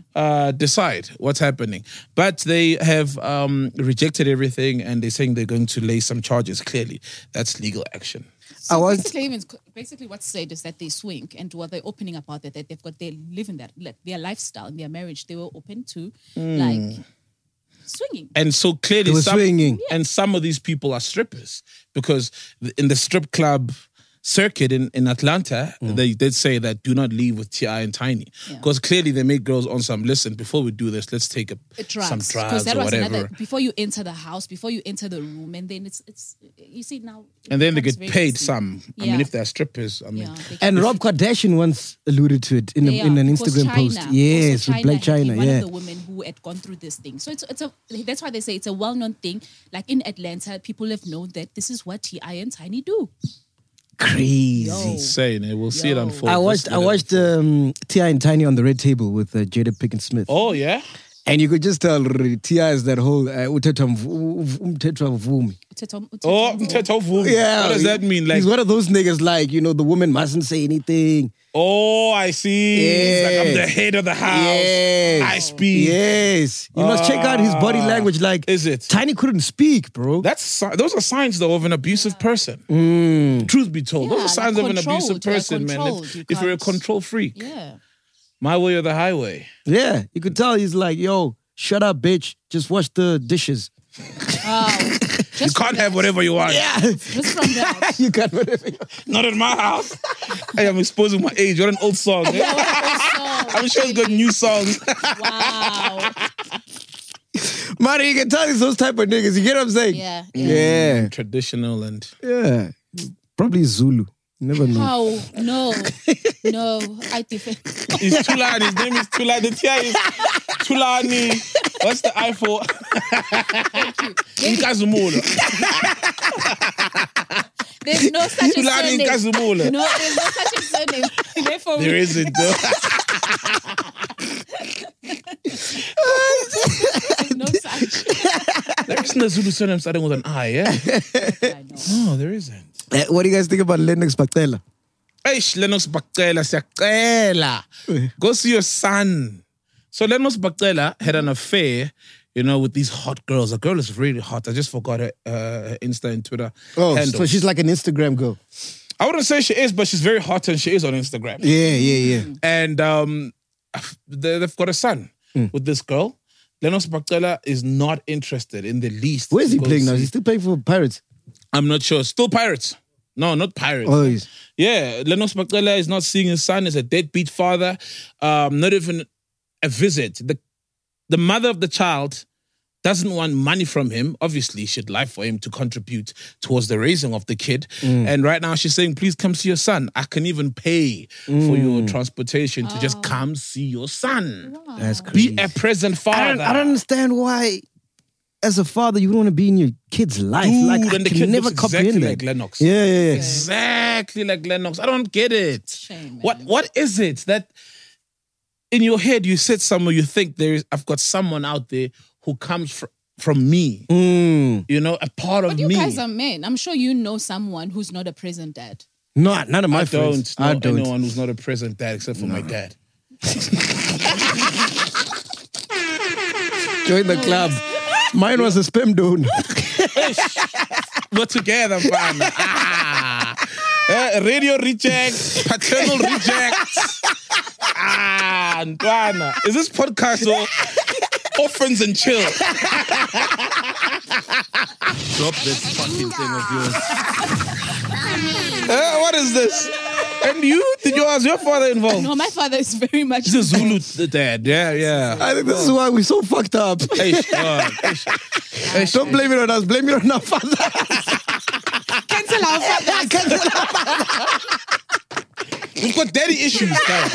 Decide what's happening. But they have rejected everything and they're saying they're going to lay some charges. Clearly, that's legal action. So basically what's said is that they swing and what they're opening about that they live in that their lifestyle in their marriage, they were open to like swinging. And so clearly They were swinging. And some of these people are strippers because in the strip club circuit in Atlanta, they did say that do not leave with T.I. and Tiny. Because clearly they make girls on some, listen, before we do this, let's take some drugs that or was whatever. before you enter the house, before you enter the room, and then it's you see now. And then they becomes get very paid risky. some. I Yeah. mean, if they're strippers, I mean. Yeah, they And can- Rob Kardashian once alluded to it in an because Instagram post. China- Yes, also with Black had China. been one Yeah. of the women who had gone through this thing. So that's why they say it's a well-known thing. Like in Atlanta, people have known that this is what T.I. and Tiny do. Crazy. Yo. Insane. We'll see it Yo. unfold. I watched T.I. and Tiny on the Red Table with Jada Pinkett Smith. Oh, yeah? And you could just tell T.I. is that whole Utetwa Vumi. Oh, Mthetho Vumi. Yeah. What does that mean? Like, He's one of those niggas like, the woman mustn't say anything. oh, I see. It's like I'm the Yes. head of the house. Yes. I speak. Yes. You must check out his body language. Like, Is it? Tiny couldn't speak, bro. Those are signs, though, of an abusive person. Truth be told, Yeah, those are signs like of an abusive controlled. You're person, man. controlled. You If you're a can't- control freak, Yeah. my way or the highway. Yeah. You could tell he's like, yo, shut up, bitch. Just wash the dishes. Wow. You can't have whatever you want. Yeah. Just from that. You got whatever you Not in my house. I am exposing my age. What an old song. Eh? I'm sure it's got new songs. Wow. Mari, you can tell he's those type of niggas. You get what I'm saying? Yeah. Yeah. Traditional and... Yeah. Probably Zulu. You never know. How? No. I defend. He's Tulani. His name is Tulani. The Tia is Tulani. What's the I for? Nkazumulo. There's no such a Tulani surname. Nkazumulo. No, there's no such a surname. Therefore, There isn't, though. there's no such. There isn't a Zulu surname starting with an I, yeah? I know. No, there isn't. What do you guys think about Lennox Bactela? Eish, Lennox Bactela, siyacela. Go see your son. So Lennox Bactela had an affair, you know, with these hot girls. A girl is really hot. I just forgot her Insta and Twitter handles. So she's like an Instagram girl. I wouldn't say she is, but she's very hot and she is on Instagram. Yeah. And they've got a son with this girl. Lennox Bactela is not interested in the least. Where is he playing now? Is he still playing for Pirates? I'm not sure. Still Pirates. No, not Pirates. Oh, he's... Yeah, Lennox Bactela is not seeing his son as a deadbeat father. Not even a visit. The mother of the child doesn't want money from him. Obviously, she'd like for him to contribute towards the raising of the kid. And right now she's saying, please come see your son. I can even pay for your transportation to just come see your son. Wow. That's crazy. Be a present father. I don't understand why, as a father, you don't want to be in your kid's life. Dude, like, I and the can kid never looks comprehend exactly that. like Lennox. Yeah. Exactly like Lennox. I don't get it. Shame, man. What is it that in your head you sit somewhere, you think I've got someone out there who comes from me. You know, a part of But you me. guys are men. I'm sure you know someone who's not a present dad. None of my friends. I don't know anyone who's not a present dad except for my dad. Join the club. Mine was a sperm donor. We're together, man. Radio reject, paternal reject. Ntwana. Is this podcast or orphans and chill? Drop this fucking thing of yours. What is this? And you? Did your father involved? No, my father is very much. He's a Zulu dad. Yeah. I think this is why we're so fucked up. Don't blame it on us. Blame it on our father. Cancel our father. We've got daddy issues, guys.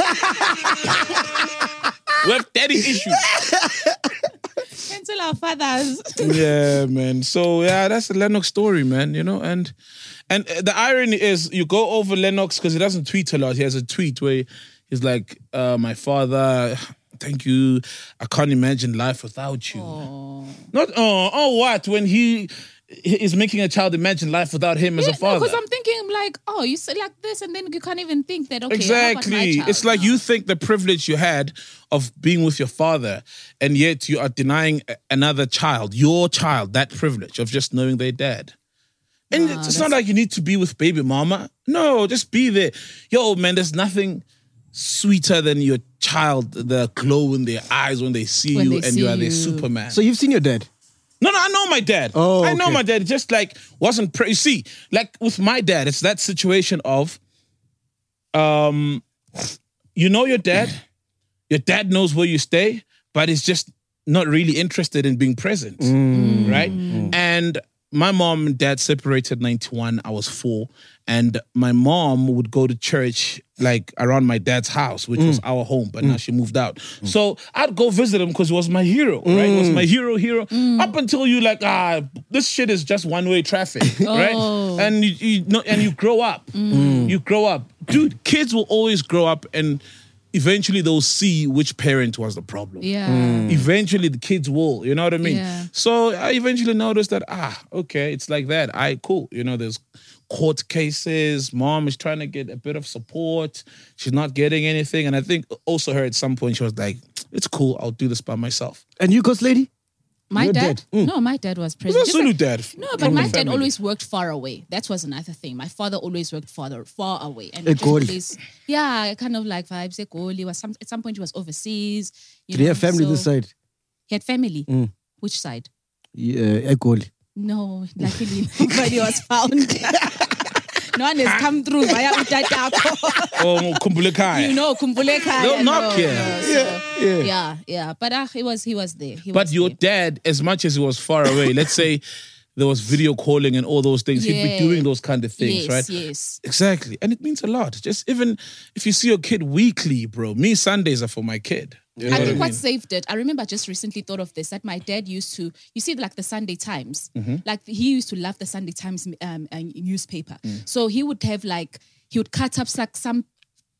We have daddy issues. Cancel our fathers. Yeah, man. So, yeah, that's the Lennox story, man, you know? And the irony is you go over Lennox because he doesn't tweet a lot. He has a tweet where he's like, my father, thank you. I can't imagine life without you. Not, what? When he is making a child imagine life without him as a father. Because I'm thinking like, you say like this and then you can't even think that, okay, exactly. how about my child? It's like you think the privilege you had of being with your father and yet you are denying another child, your child, that privilege of just knowing their dad. And it's not like you need to be with baby mama. No, just be there. Yo, man, there's nothing sweeter than your child, the glow in their eyes when they see you and you are their Superman. So you've seen your dad? No, I know my dad. Oh, I know okay. my dad. Just like wasn't. You see, like with my dad, it's that situation of, you know your dad. Your dad knows where you stay, but he's just not really interested in being present, right? And my mom and dad separated 91. I was 4, and my mom would go to church like around my dad's house, which was our home, but now she moved out. So I'd go visit him because he was my hero, right? He was my hero. Up until you like, this shit is just one-way traffic, right? And you know, and you grow up. You grow up. Dude, kids will always grow up and eventually they'll see which parent was the problem. Yeah. Eventually the kids will, you know what I mean? Yeah. So I eventually noticed that, okay, it's like that. Cool. You know, there's court cases. Mom is trying to get a bit of support. She's not getting anything. And I think also her at some point, she was like, it's cool. I'll do this by myself. And you, Ghost Lady? My Your dad? dad? No, my dad was Who's present. a Zulu dad? No, but my dad always worked far away. That was another thing. My father always worked far away. And just always, kind of like vibes. At some point he was overseas. Did he have family this side? He had family. Which side? Yeah, Egoli. No, luckily nobody was found. No one has come through via Utatako. Oh, Kumbulekai. You know, Kumbulekai. They'll knock you. Yeah. But he was there. But your dad, as much as he was far away, let's say there was video calling and all those things, he'd be doing those kind of things, right? Yes. Exactly. And it means a lot. Just even if you see your kid weekly, bro, Sundays are for my kid. You know I think what what saved it, I remember I just recently thought of this, that my dad used to, you see like the Sunday Times, like he used to love the Sunday Times newspaper. So he would have he would cut up like some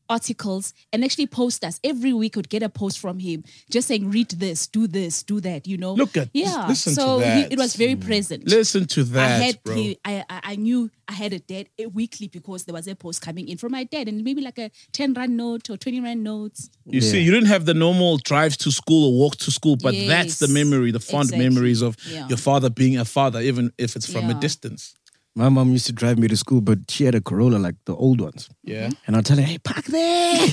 articles and actually post us. Every week would get a post from him just saying, read this, do that, you know. Look at listen so to that. it was very present. Listen to that, bro. I knew I had a dad weekly because there was a post coming in from my dad and maybe like a 10 rand note or 20 rand notes. You see, you didn't have the normal drive to school or walk to school, but that's the memory, the fond memories of your father being a father, even if it's from a distance. My mom used to drive me to school, but she had a Corolla, like the old ones. Yeah. And I'll tell her, hey, park there.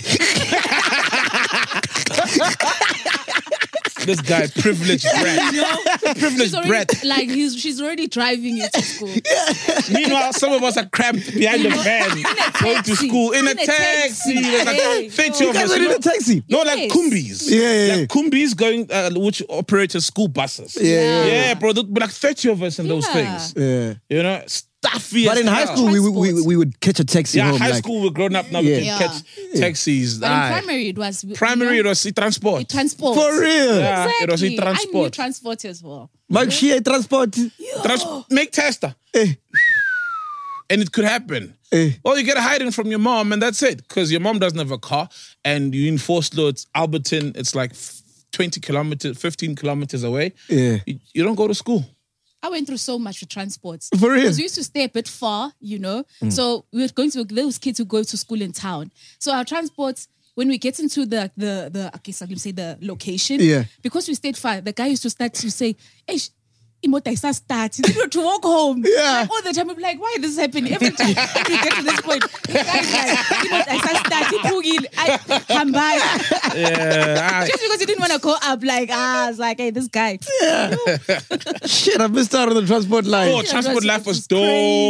This guy, privileged brat. Privileged brat. Like, she's already driving you to school. Meanwhile, some of us are cramped behind the van going to school in a taxi. There's like 30 of us. in a taxi? No, like Kumbis. Yeah. Like Kumbis going, which operate as school buses. Yeah, bro. There'd be like 30 of us in those things. Yeah. You know, stuffy. But in high school, we would catch a taxi home. High like, school, we're grown up now. We can catch taxis. But in primary, it was... Primary, it was e-transport. Transport. For real? Yeah, Exactly. it was I knew e-transport. transport as well. Mike, she had transport. Make tester. And it could happen. Or you get a hiding from your mom and that's it. Because your mom doesn't have a car and you're in Forsloo, it's Alberton, it's like 20 kilometers, 15 kilometers away. Yeah. You don't go to school. I went through so much with transports. For real? Because we used to stay a bit far, you know. So we were going to those kids who go to school in town. So our transports, when we get into the okay, so let me say the location. Yeah. Because we stayed far, the guy used to start to say, hey, Imota is start to walk home. Yeah. Like, all the time, I'm like, why is this happening? Every time we get to this point, the guy's like, Imota is come by. Yeah. Just because he didn't want to go up, like, I was like, hey, this guy. Yeah. Shit, I missed out on the transport line. Oh, transport life was dope, bro.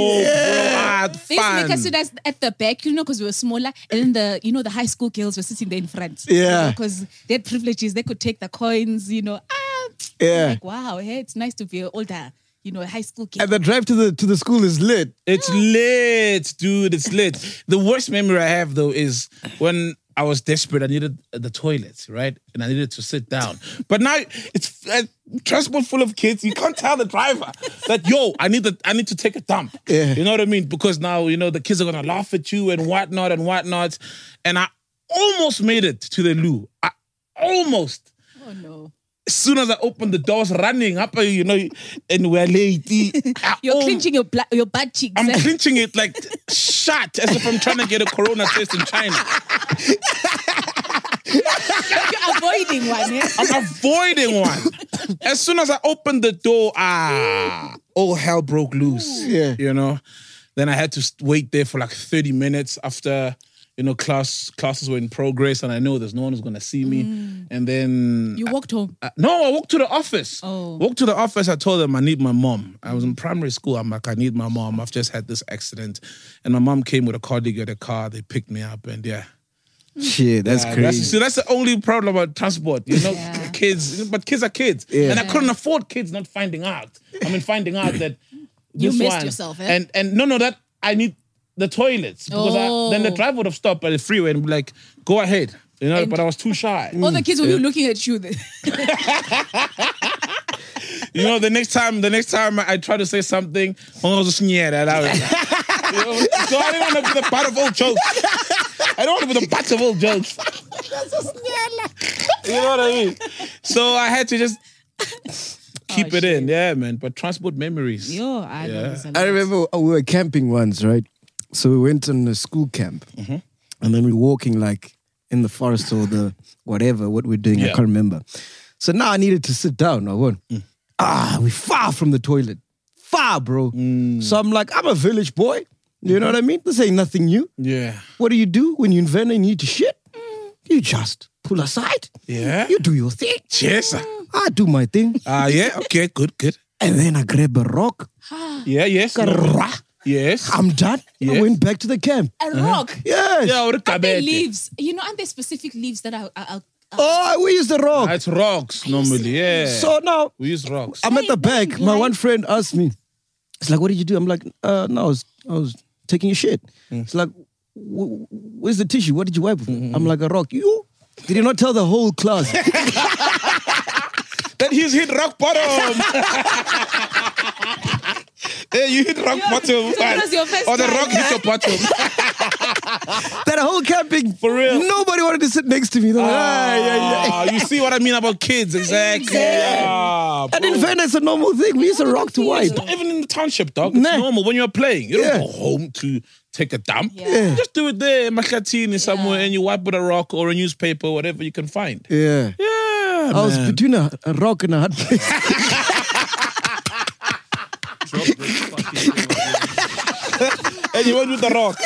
I had They used to make fun. us sit at the back, you know, because we were smaller. And then the high school girls were sitting there in front. Yeah. Because they had privileges. They could take the coins, you know. Yeah. Like, wow, hey, it's nice to be an older, high school kid. And the drive to the school is lit. It's lit, dude. It's lit. The worst memory I have, though, is when I was desperate. I needed the toilet, right? And I needed to sit down. But now it's a transport full of kids. You can't tell the driver that, yo, I need to take a dump. Yeah. You know what I mean? Because now, the kids are going to laugh at you and whatnot. And I almost made it to the loo. Almost. Oh, no. As soon as I opened the doors, running up, and we're late. You're clenching your butt cheeks. I'm clenching it like shut, as if I'm trying to get a corona test in China. You're avoiding one, eh? I'm avoiding one. As soon as I opened the door, all hell broke loose. Yeah. Then I had to wait there for like 30 minutes after... classes were in progress and I know there's no one who's going to see me. And then... You walked home? No, I walked to the office. Oh. Walked to the office, I told them I need my mom. I was in primary school, I'm like, I need my mom. I've just had this accident. And my mom came with a colleague at a car, they picked me up and Shit, that's crazy. That's the only problem about transport, kids. But kids are kids. Yeah. And I couldn't afford kids not finding out. Finding out that You this missed one, yourself, eh? And no, that I need the toilets. Because then the driver would have stopped at the freeway and be like, go ahead. But I was too shy. All the kids will be looking at you. The next time I try to say something, I was just that out. So I didn't want to be the butt of all jokes. I don't want to be the butt of all jokes. You know what I mean? So I had to just keep it in. Yeah, man. But transport memories. I remember we were camping once, right? So we went on a school camp. And then we were walking like in the forest or the whatever, what we're doing. I can't remember. So now I needed to sit down. We're far from the toilet. Far, bro. So I'm like, I'm a village boy. You know what I mean? This ain't nothing new. Yeah. What do you do when you invent and you need to shit? You just pull aside. Yeah. You do your thing. Yes. I do my thing. Yeah. Okay. Good. And then I grab a rock. Yeah. Yes. Yes. I'm done. Yes. I went back to the camp. A rock? Yes. Yeah, Aren't there leaves? Aren't there specific leaves that are we use the rock. It's rocks normally, yeah. So now we use rocks. I'm at the back. My one friend asked me, it's like, what did you do? I'm like, no, I was taking a shit. It's like, where's the tissue? What did you wipe with? I'm like, a rock. You? Did you not tell the whole class? That he's hit rock bottom. Yeah, you hit rock bottom. So that was your first or the time, rock hit your bottom. That whole camping, For real. nobody wanted to sit next to me. They're like, You see what I mean about kids, exactly. And in fairness, it's a normal thing. We used to rock to white. Even in the township, dog, it's Nah. normal when you're playing. You don't go home to take a dump. Yeah. Just do it there, Maklatini somewhere, and you wipe with a rock or a newspaper, whatever you can find. Yeah. Yeah, I was man. between a rock and a hard place. And you went with the rock.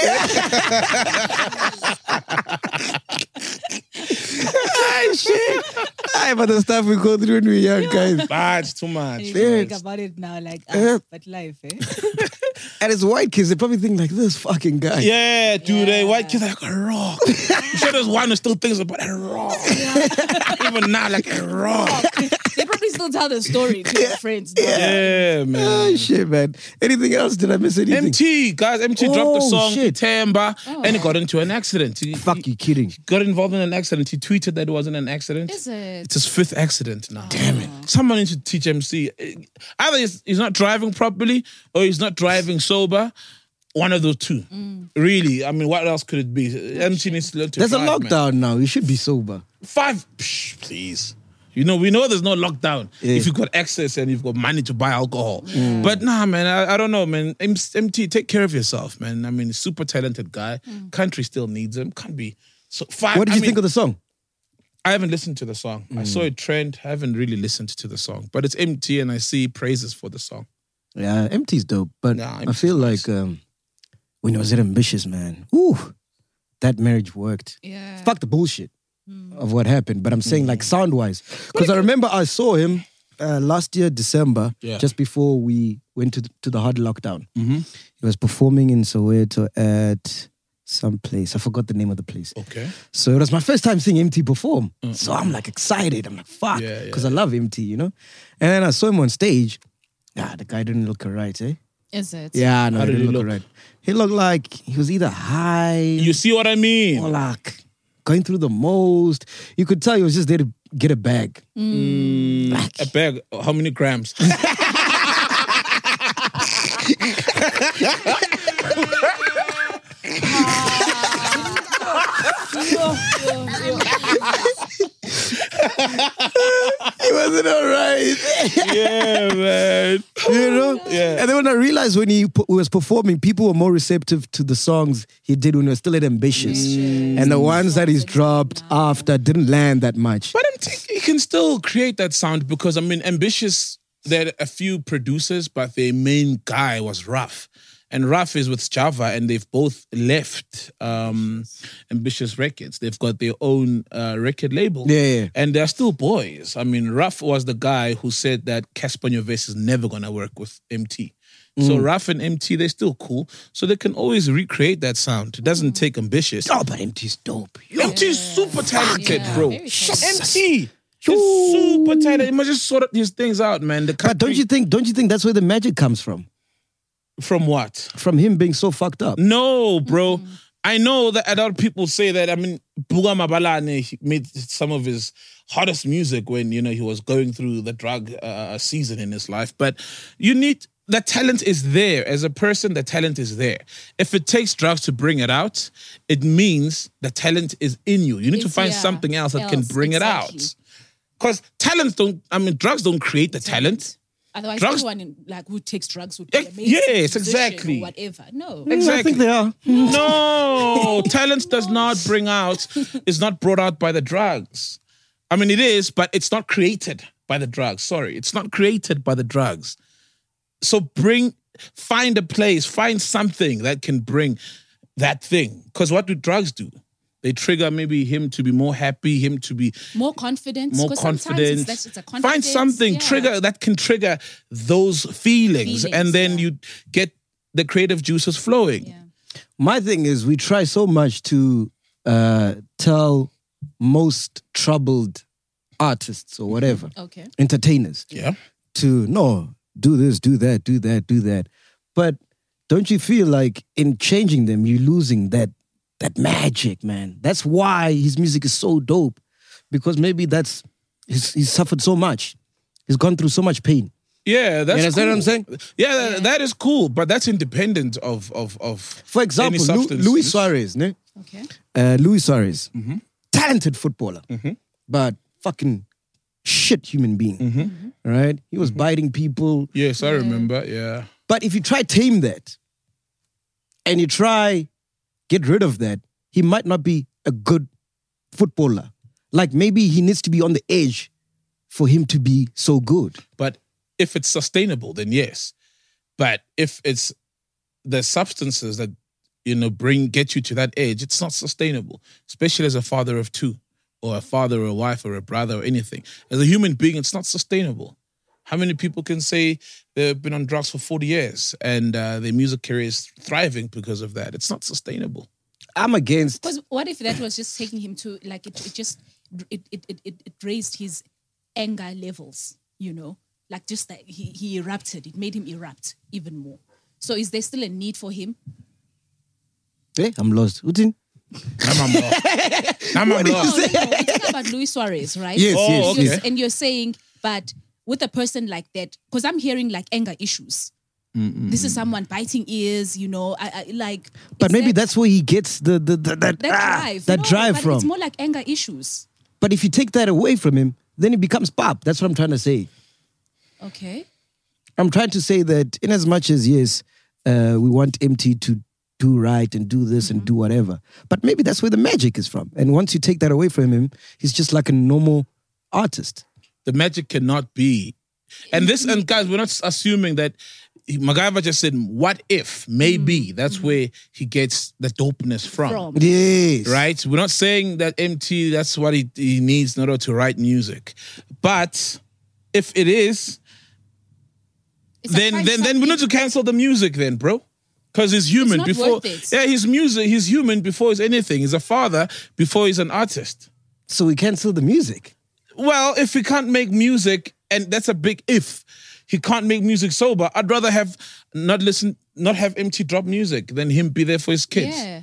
Shit. Aye, but the stuff we go through when we're young, guys. That's too much. You think about it now, like, but life, eh? And it's white kids, they probably think like, this fucking guy. Yeah, dude, they white kids are like a rock. I'm sure there's one who still thinks about a rock. Even now, like a rock. They probably still tell the story to their friends. Yeah, man. Oh, shit, man. Anything else? Did I miss anything? MT, guys, MT dropped the Oh, song shit. Temba and he got into an accident. Fuck, you kidding. Got involved in an accident. He tweeted that it wasn't an accident. Is it? It's his 5th accident now. Damn it. Someone needs to teach MC. Either he's not driving properly or he's not driving sober. One of those two. Really. I mean, what else could it be? MC needs to learn to There's a drive, lockdown man. now. You should be sober. 5. Psh, please. You know, we know there's no lockdown if you've got access and you've got money to buy alcohol. But nah, man, I don't know, man. MT, take care of yourself, man. I mean, super talented guy. Country still needs him. Can't be. So 5. What did you think of the song? I haven't listened to the song. I saw it trend. I haven't really listened to the song. But it's MT and I see praises for the song. Yeah, MT's dope. But Yeah, I MT's feel nice. like when he was at Ambitious, man, ooh, that marriage worked. Yeah. Fuck the bullshit of what happened. But I'm saying like sound-wise. Because I remember I saw him last year, December, just before we went to the hard lockdown. He was performing in Soweto at some place. I forgot the name of the place. Okay. So it was my first time seeing MT perform. So I'm like excited. I'm like, fuck. Because I love MT, you know? And then I saw him on stage. Yeah, the guy didn't look right, eh? Is it? Yeah, no, How he did didn't he look look? right. He looked like he was either high You see what I mean? or like going through the most. You could tell he was just there to get a bag. A bag. How many grams? He wasn't all right. Yeah, man. You know? Yeah. And then when I realized when he was performing, people were more receptive to the songs he did when he was still at Ambitious. And the ones that he's dropped after didn't land that much. But he can still create that sound because, I mean, Ambitious, there are a few producers, but their main guy was Ruff. And Ruff is with Java, and they've both left Ambitious Records. They've got their own record label. Yeah. And they're still boys. I mean, Ruff was the guy who said that Casper Nyovest is never going to work with MT. So Ruff and MT, they're still cool. So they can always recreate that sound. It doesn't take Ambitious. Oh, but MT's dope. MT's super talented, Yeah, bro. very talented. MT is super talented. He must just sort these things out, man. The But country, don't you think that's where the magic comes from? from what? From him being so fucked up. No, bro. I know that a lot of people say that. I mean, Buga Mabalane he made some of his hottest music when, you know, he was going through the drug season in his life. But you need, the talent is there. As a person, the talent is there. If it takes drugs to bring it out, it means the talent is in you. You need to It's, find yeah, something else that can bring exactly. it out. Because drugs don't create the talent. Otherwise, Drugs- anyone who takes drugs would be amazing. Yes, musician exactly. Or whatever. No. I think they are. No, talent does not is not brought out by the drugs. I mean, it is, but it's not created by the drugs. Sorry, it's not created by the drugs. So find a place, find something that can bring that thing. Because what do drugs do? They trigger maybe him to be more happy, him to be More confidence. more 'cause sometimes confident. it's a confidence. Find something yeah. that can trigger those feelings, and then you get the creative juices flowing. Yeah. My thing is, we try so much to tell most troubled artists or whatever, Okay. entertainers, Yeah. to do this, do that, do that, do that. But don't you feel like in changing them, you're losing that magic, man? That's why his music is so dope, because maybe he's suffered so much. He's gone through so much pain. Yeah, that's You understand cool. what I'm saying? Yeah, that is cool, but that's independent of For example, any substance Luis use. Suarez, ne? Okay. Luis Suarez, talented footballer, but fucking shit human being, right? He was biting people. Yes, I remember. Yeah. But if you try tame that and you try get rid of that, he might not be a good footballer. Like maybe he needs to be on the edge for him to be so good. But if it's sustainable, then yes. But if it's the substances that, get you to that edge, it's not sustainable, especially as a father of two or a father or a wife or a brother or anything. As a human being, it's not sustainable. How many people can say they've been on drugs for 40 years and their music career is thriving because of that? It's not sustainable. I'm against. Because what if that was just taking him to like it raised his anger levels, like just that he erupted. It made him erupt even more. So is there still a need for him? Hey, I'm lost. Utin? I'm lost. I'm No, lost. we're talking about Luis Suarez, right? Yes, yes, okay. yes. And you're saying, but with a person like that, because I'm hearing like anger issues. This is someone biting ears, I like. But is maybe that that's where he gets that drive. that No, drive but from. It's more like anger issues. But if you take that away from him, then it becomes pop. That's what I'm trying to say. Okay. I'm trying to say that in as much as, yes, we want MT to do right and do this and do whatever, but maybe that's where the magic is from. And once you take that away from him, he's just like a normal artist. The magic cannot be. And guys, we're not assuming that MacGyver just said, what if? Maybe. That's where he gets the dopeness from. Yes. Right? We're not saying that MT, that's what he needs in order to write music. But if it is, It's a then fine we need to something. cancel the music then, bro. Because he's human not before. worth it. Yeah, he's human before he's anything. He's a father before he's an artist. So we cancel the music. Well, if he can't make music, and that's a big if, he can't make music sober, I'd rather not have MT drop music than him be there for his kids. Yeah.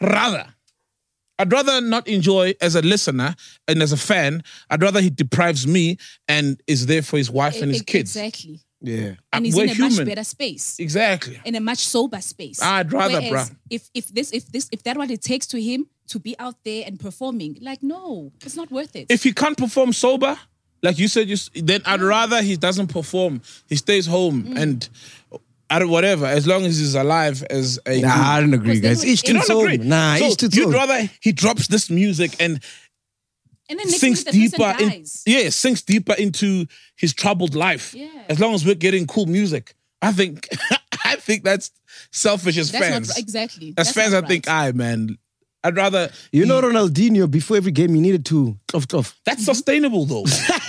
I'd rather not enjoy as a listener and as a fan. I'd rather he deprives me and is there for his wife and his kids. Exactly. Yeah. And he's We're in a much human. better space. Exactly. In a much sober space. I'd rather, Whereas bruh. if that's what it takes to him to be out there and performing, like no, it's not worth it. If he can't perform sober, like you said, then I'd rather he doesn't perform. He stays home and whatever, as long as he's alive as a. Nah, I don't agree, Because guys. then Each we- to You his don't own. agree? Nah, So each to his you'd own. rather he drops this music and and then next sinks minute the person deeper dies. sinks deeper into his troubled life. Yeah. As long as we're getting cool music. I think that's selfish as That's fans. not exactly. As That's fans, not I think, right. man, I'd rather. You know Ronaldinho, before every game, he needed to tough. That's sustainable though.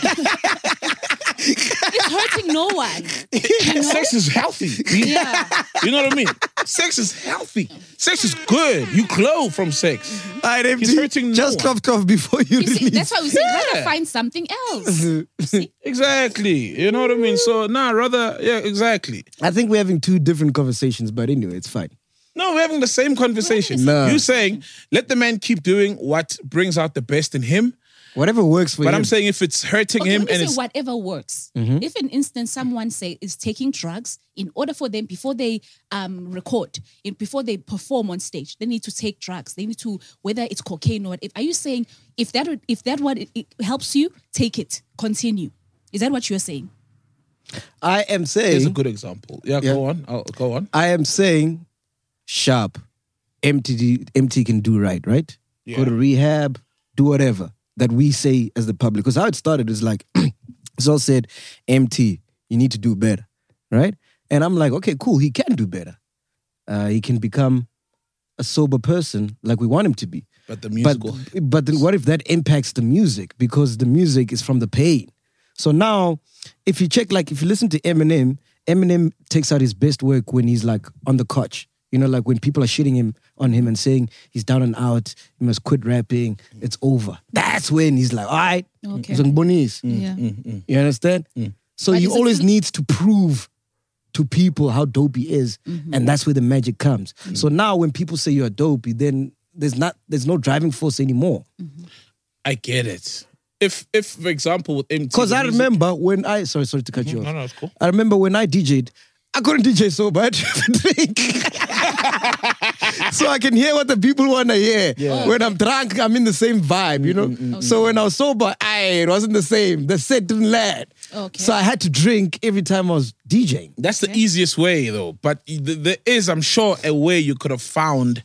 It's hurting no one. Sex is healthy. Yeah. You know what I mean? Sex is healthy. Sex is good. You glow from sex. All right, MT, He's hurting just no one. tough before you You see, release. that's why we say Yeah. rather find something else. Exactly. You know what I mean? So, exactly. I think we're having two different conversations, but anyway, it's fine. No, we're having the same conversation. No. You saying, let the man keep doing what brings out the best in him. Whatever works for But him. I'm saying if it's hurting Okay, him when you and say it's whatever works, if in instance someone is taking drugs, in order for them before they record, before they perform on stage, they need to take drugs. They need to, whether it's cocaine or whatever. Are you saying if that it helps you, take it, continue? Is that what you're saying? I am Here's a saying, good example. Yeah, Yeah. go on. Go on. I am saying, sharp, MT can do right? Yeah. Go to rehab, do whatever that we say as the public. Because how it started is like, it's all said, MT, you need to do better, right? And I'm like, okay, cool, he can do better. He can become a sober person like we want him to be. But the musical. But then what if that impacts the music? Because the music is from the pain. So now, if you listen to Eminem takes out his best work when he's like on the couch. You know, like when people are shitting on him and saying he's down and out, he must quit rapping, it's over. That's when he's like, all right, Okay. yeah. Yeah. You understand? So But he is it always still- needs to prove to people how dope he is, and that's where the magic comes. So now when people say you're dopey, then there's no driving force anymore. I get it. if for example with MTV, Because I music- remember when I sorry to cut you off. No, it's cool. I remember when I DJ'd, I couldn't DJ sober. I had to drink. So I can hear what the people want to hear. When I'm drunk, I'm in the same vibe, you know? So when I was sober, it wasn't the same. The set didn't land. Okay. So I had to drink every time I was DJing. That's the easiest way, though. But there is, I'm sure, a way you could have found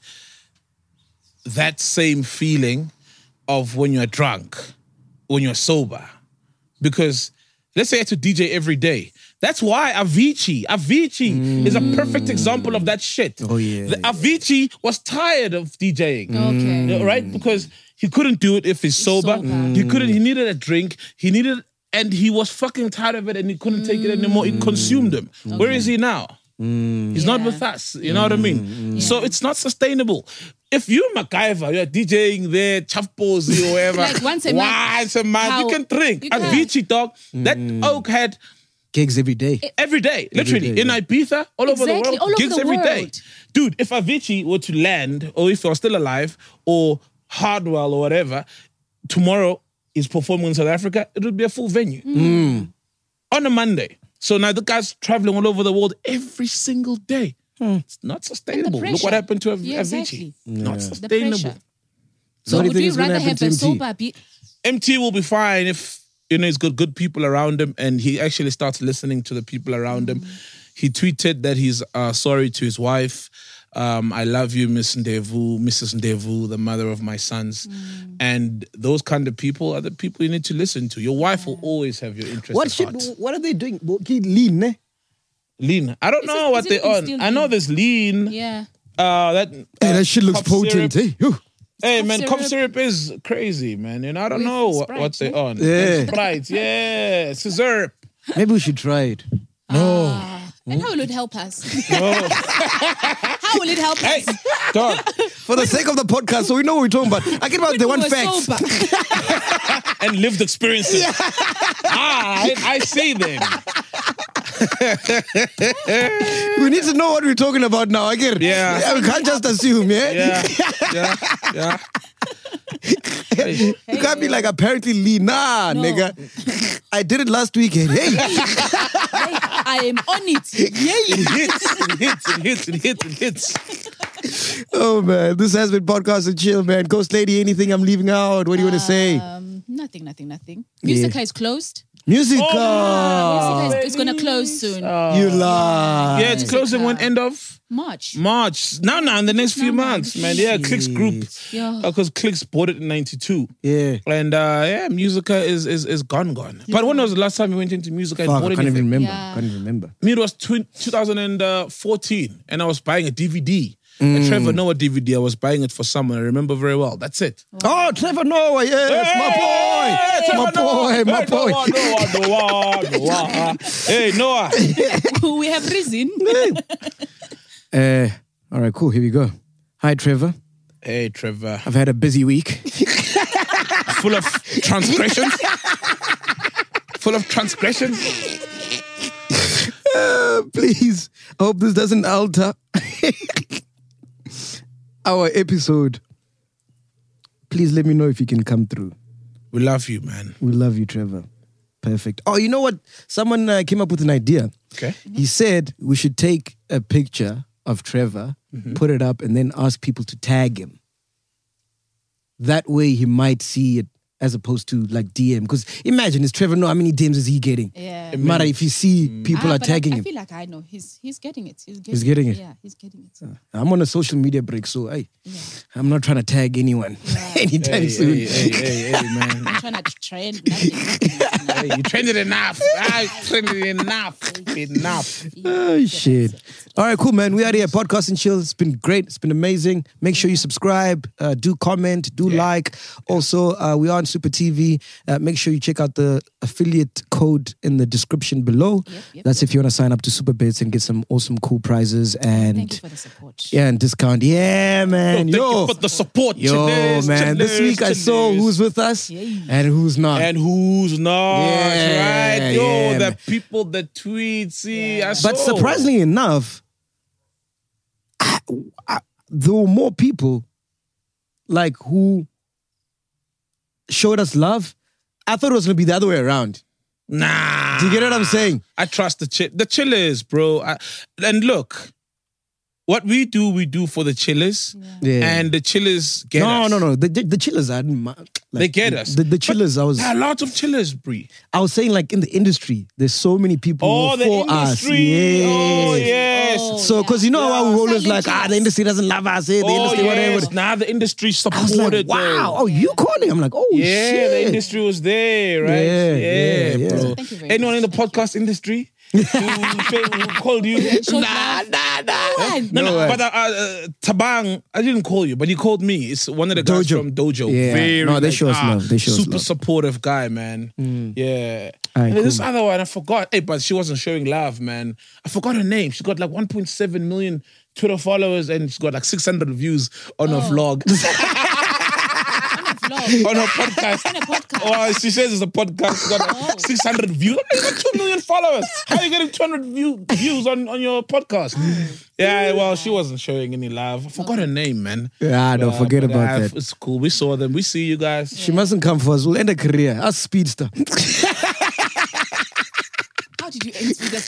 that same feeling of when you're drunk, when you're sober. Because let's say I had to DJ every day. That's why Avicii is a perfect example of that shit. Oh, yeah. Avicii was tired of DJing. Okay. Right? Because he couldn't do it if he's sober. He needed a drink. And he was fucking tired of it and he couldn't take it anymore. It consumed him. Okay. Where is he now? He's not with us. You know what I mean? So it's not sustainable. If you're MacGyver, you're DJing there, Chafpozi or whatever. Like once a month, you can drink. Avicii, dog, that oak had gigs every day. Every day, literally. In Ibiza, all over the world, gigs every day. Dude, if Avicii were to land, or if he was still alive, or Hardwell or whatever, tomorrow is performing in South Africa, it would be a full venue. On a Monday. So now the guy's traveling all over the world every single day. It's not sustainable. Look what happened to Avicii. Exactly. Not sustainable. So What do you would think you is gonna rather happen have to a MT? sober beat? MT will be fine if he's got good people around him and he actually starts listening to the people around him. He tweeted that he's sorry to his wife. I love you, Mrs. Ndevu, the mother of my sons. And those kind of people are the people you need to listen to. Your wife will always have your interest at heart. What are they doing? Lean, eh? Lean. I don't know what they're on. I know there's lean. Yeah. That shit looks cough potent, syrup. eh? Hey, man, syrup. cough syrup is crazy, man. You know, I don't With know what Sprite, they're yeah? on. Yeah. Sprite, yeah. Scissor. Maybe we should try it. And how will it help us? How will it help Hey, us? dog. For the sake of the podcast, so we know what we're talking about. I get about the one We're fact. sober. And lived experiences. I see them. We need to know what we're talking about now. I get it. Yeah. We can't just assume, yeah? Yeah. You can't be like, apparently lean. Nah, No. nigga. I did it last weekend. Hey. I am on it. It hits. Oh, man. This has been Podcast and Chill, man. Ghost Lady, anything I'm leaving out? What do you want to say? Nothing. Musica is closed. Musica. Musica is going to close soon. You lie. Yeah, it's closing when end of March. Now, in the next few months, man. Yeah, Clicks Group. Yeah. Because Clicks bought it in 92. Yeah. And Musica is gone. But when was the last time you went into Musica and Fuck, bought I can't even anything? remember. Yeah. Can't even remember. Me, it was 2014, and I was buying a DVD. A Trevor Noah DVD. I was buying it for someone. I remember very well. That's it. Oh, Trevor Noah, yes, my boy. Noah. Hey, Noah. We have reason. All right, cool. Here we go. Hi, Trevor. Hey, Trevor. I've had a busy week. Full of transgressions. Please, I hope this doesn't alter our episode. Please let me know if you can come through. We love you, man. We love you, Trevor. Perfect. Oh, you know what? Someone came up with an idea. Okay. He said we should take a picture of Trevor, put it up, and then ask people to tag him. That way he might see it as opposed to like DM. Because imagine, it's Trevor Noah, how many DMs is he getting? Yeah. Mara, if you see people are But tagging I him. feel like I know. He's getting it. He's getting it? Yeah, he's getting it. I'm on a social media break, so I'm not trying to tag anyone anytime soon. Hey, man. I'm trying to trend nothing. Hey, you trended enough. Enough. Oh, shit. All right, cool, man. We are here. Podcast and Chill. It's been great. It's been amazing. Make sure you subscribe, do comment, do like. Also, we are on Super TV. Make sure you check out the affiliate code in the description below. That's if you want to sign up to Super Bits and get some awesome, cool prizes and Thank you for the support. and discount. Yeah, man. Thank you for the support. Man. This week I saw who's with us and who's not. And who's not, Yeah, right? yeah, The man. people that tweet, see, I But saw. surprisingly enough, there were more people like who showed us love. I thought it was gonna be the other way around. Nah. Do you get what I'm saying? I trust the chillers, bro. And look, what we do for the chillers, and the chillers get us. No. The chillers, They get us. The chillers, there are lots of chillers, Bree. I was saying, like, in the industry, there's so many people who are for us. Yes. Oh, yes. So, because you know how we always like, the industry doesn't love us. The industry, whatever. Now the industry supported. I was like, wow. Oh, you calling? I'm like, oh, shit. Yeah, the industry was there, right? Yeah, bro. Thank you very Anyone much. in the podcast industry? who called you? Nah. No, but Tabang, I didn't call you, but he called me. It's one of the guys from Dojo. Yeah. Very, They show us love. They show us super love. supportive guy, man. Yeah. All right, And this cool. other one, I forgot. Hey, but she wasn't showing love, man. I forgot her name. She got like 1.7 million Twitter followers and she's got like 600 views on her vlog. On her podcast. On a podcast. Oh, she says it's a podcast. She's got 600 views. You got 2 million followers. How are you getting 200 views on your podcast? Yeah, well, she wasn't showing any love. I forgot her name, man. Yeah, don't forget but, about that. It's cool. We saw them. We see you guys. She mustn't come for us. We'll end a career. Us speedster. How did you end with that?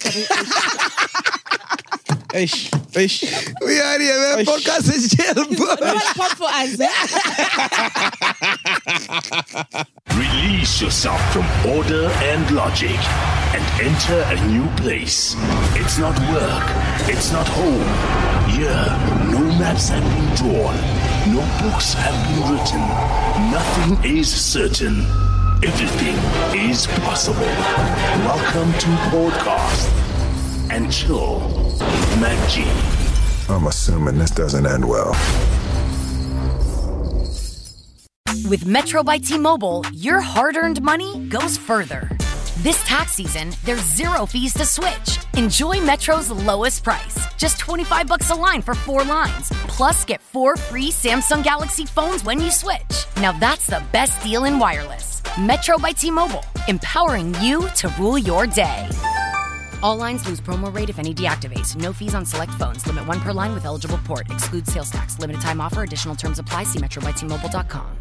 Ish. We are here, man. Podcast is jail, bro. You want to pop for us? Release yourself from order and logic and enter a new place. It's not work. It's not home. Here, no maps have been drawn. No books have been written. Nothing is certain. Everything is possible. Welcome to Podcast and Chill with Mac G. I'm assuming this doesn't end well. With Metro by T-Mobile, your hard-earned money goes further. This tax season, there's 0 fees to switch. Enjoy Metro's lowest price, just $25 a line for 4 lines. Plus, get 4 free Samsung Galaxy phones when you switch. Now that's the best deal in wireless. Metro by T-Mobile, empowering you to rule your day. All lines lose promo rate if any deactivates. No fees on select phones. Limit 1 per line with eligible port. Excludes sales tax. Limited time offer. Additional terms apply. See metrobytmobile.com.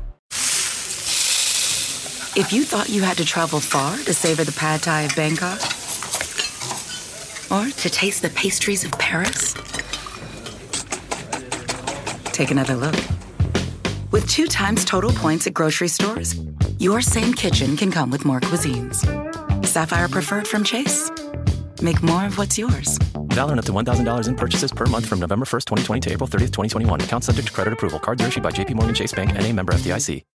If you thought you had to travel far to savor the pad thai of Bangkok, or to taste the pastries of Paris, take another look. With 2 times total points at grocery stores, your same kitchen can come with more cuisines. Sapphire Preferred from Chase. Make more of what's yours. Valid up to $1,000 in purchases per month from November 1st, 2020 to April 30th, 2021. Account subject to credit approval. Cards are issued by JPMorgan Chase Bank, N.A. member FDIC.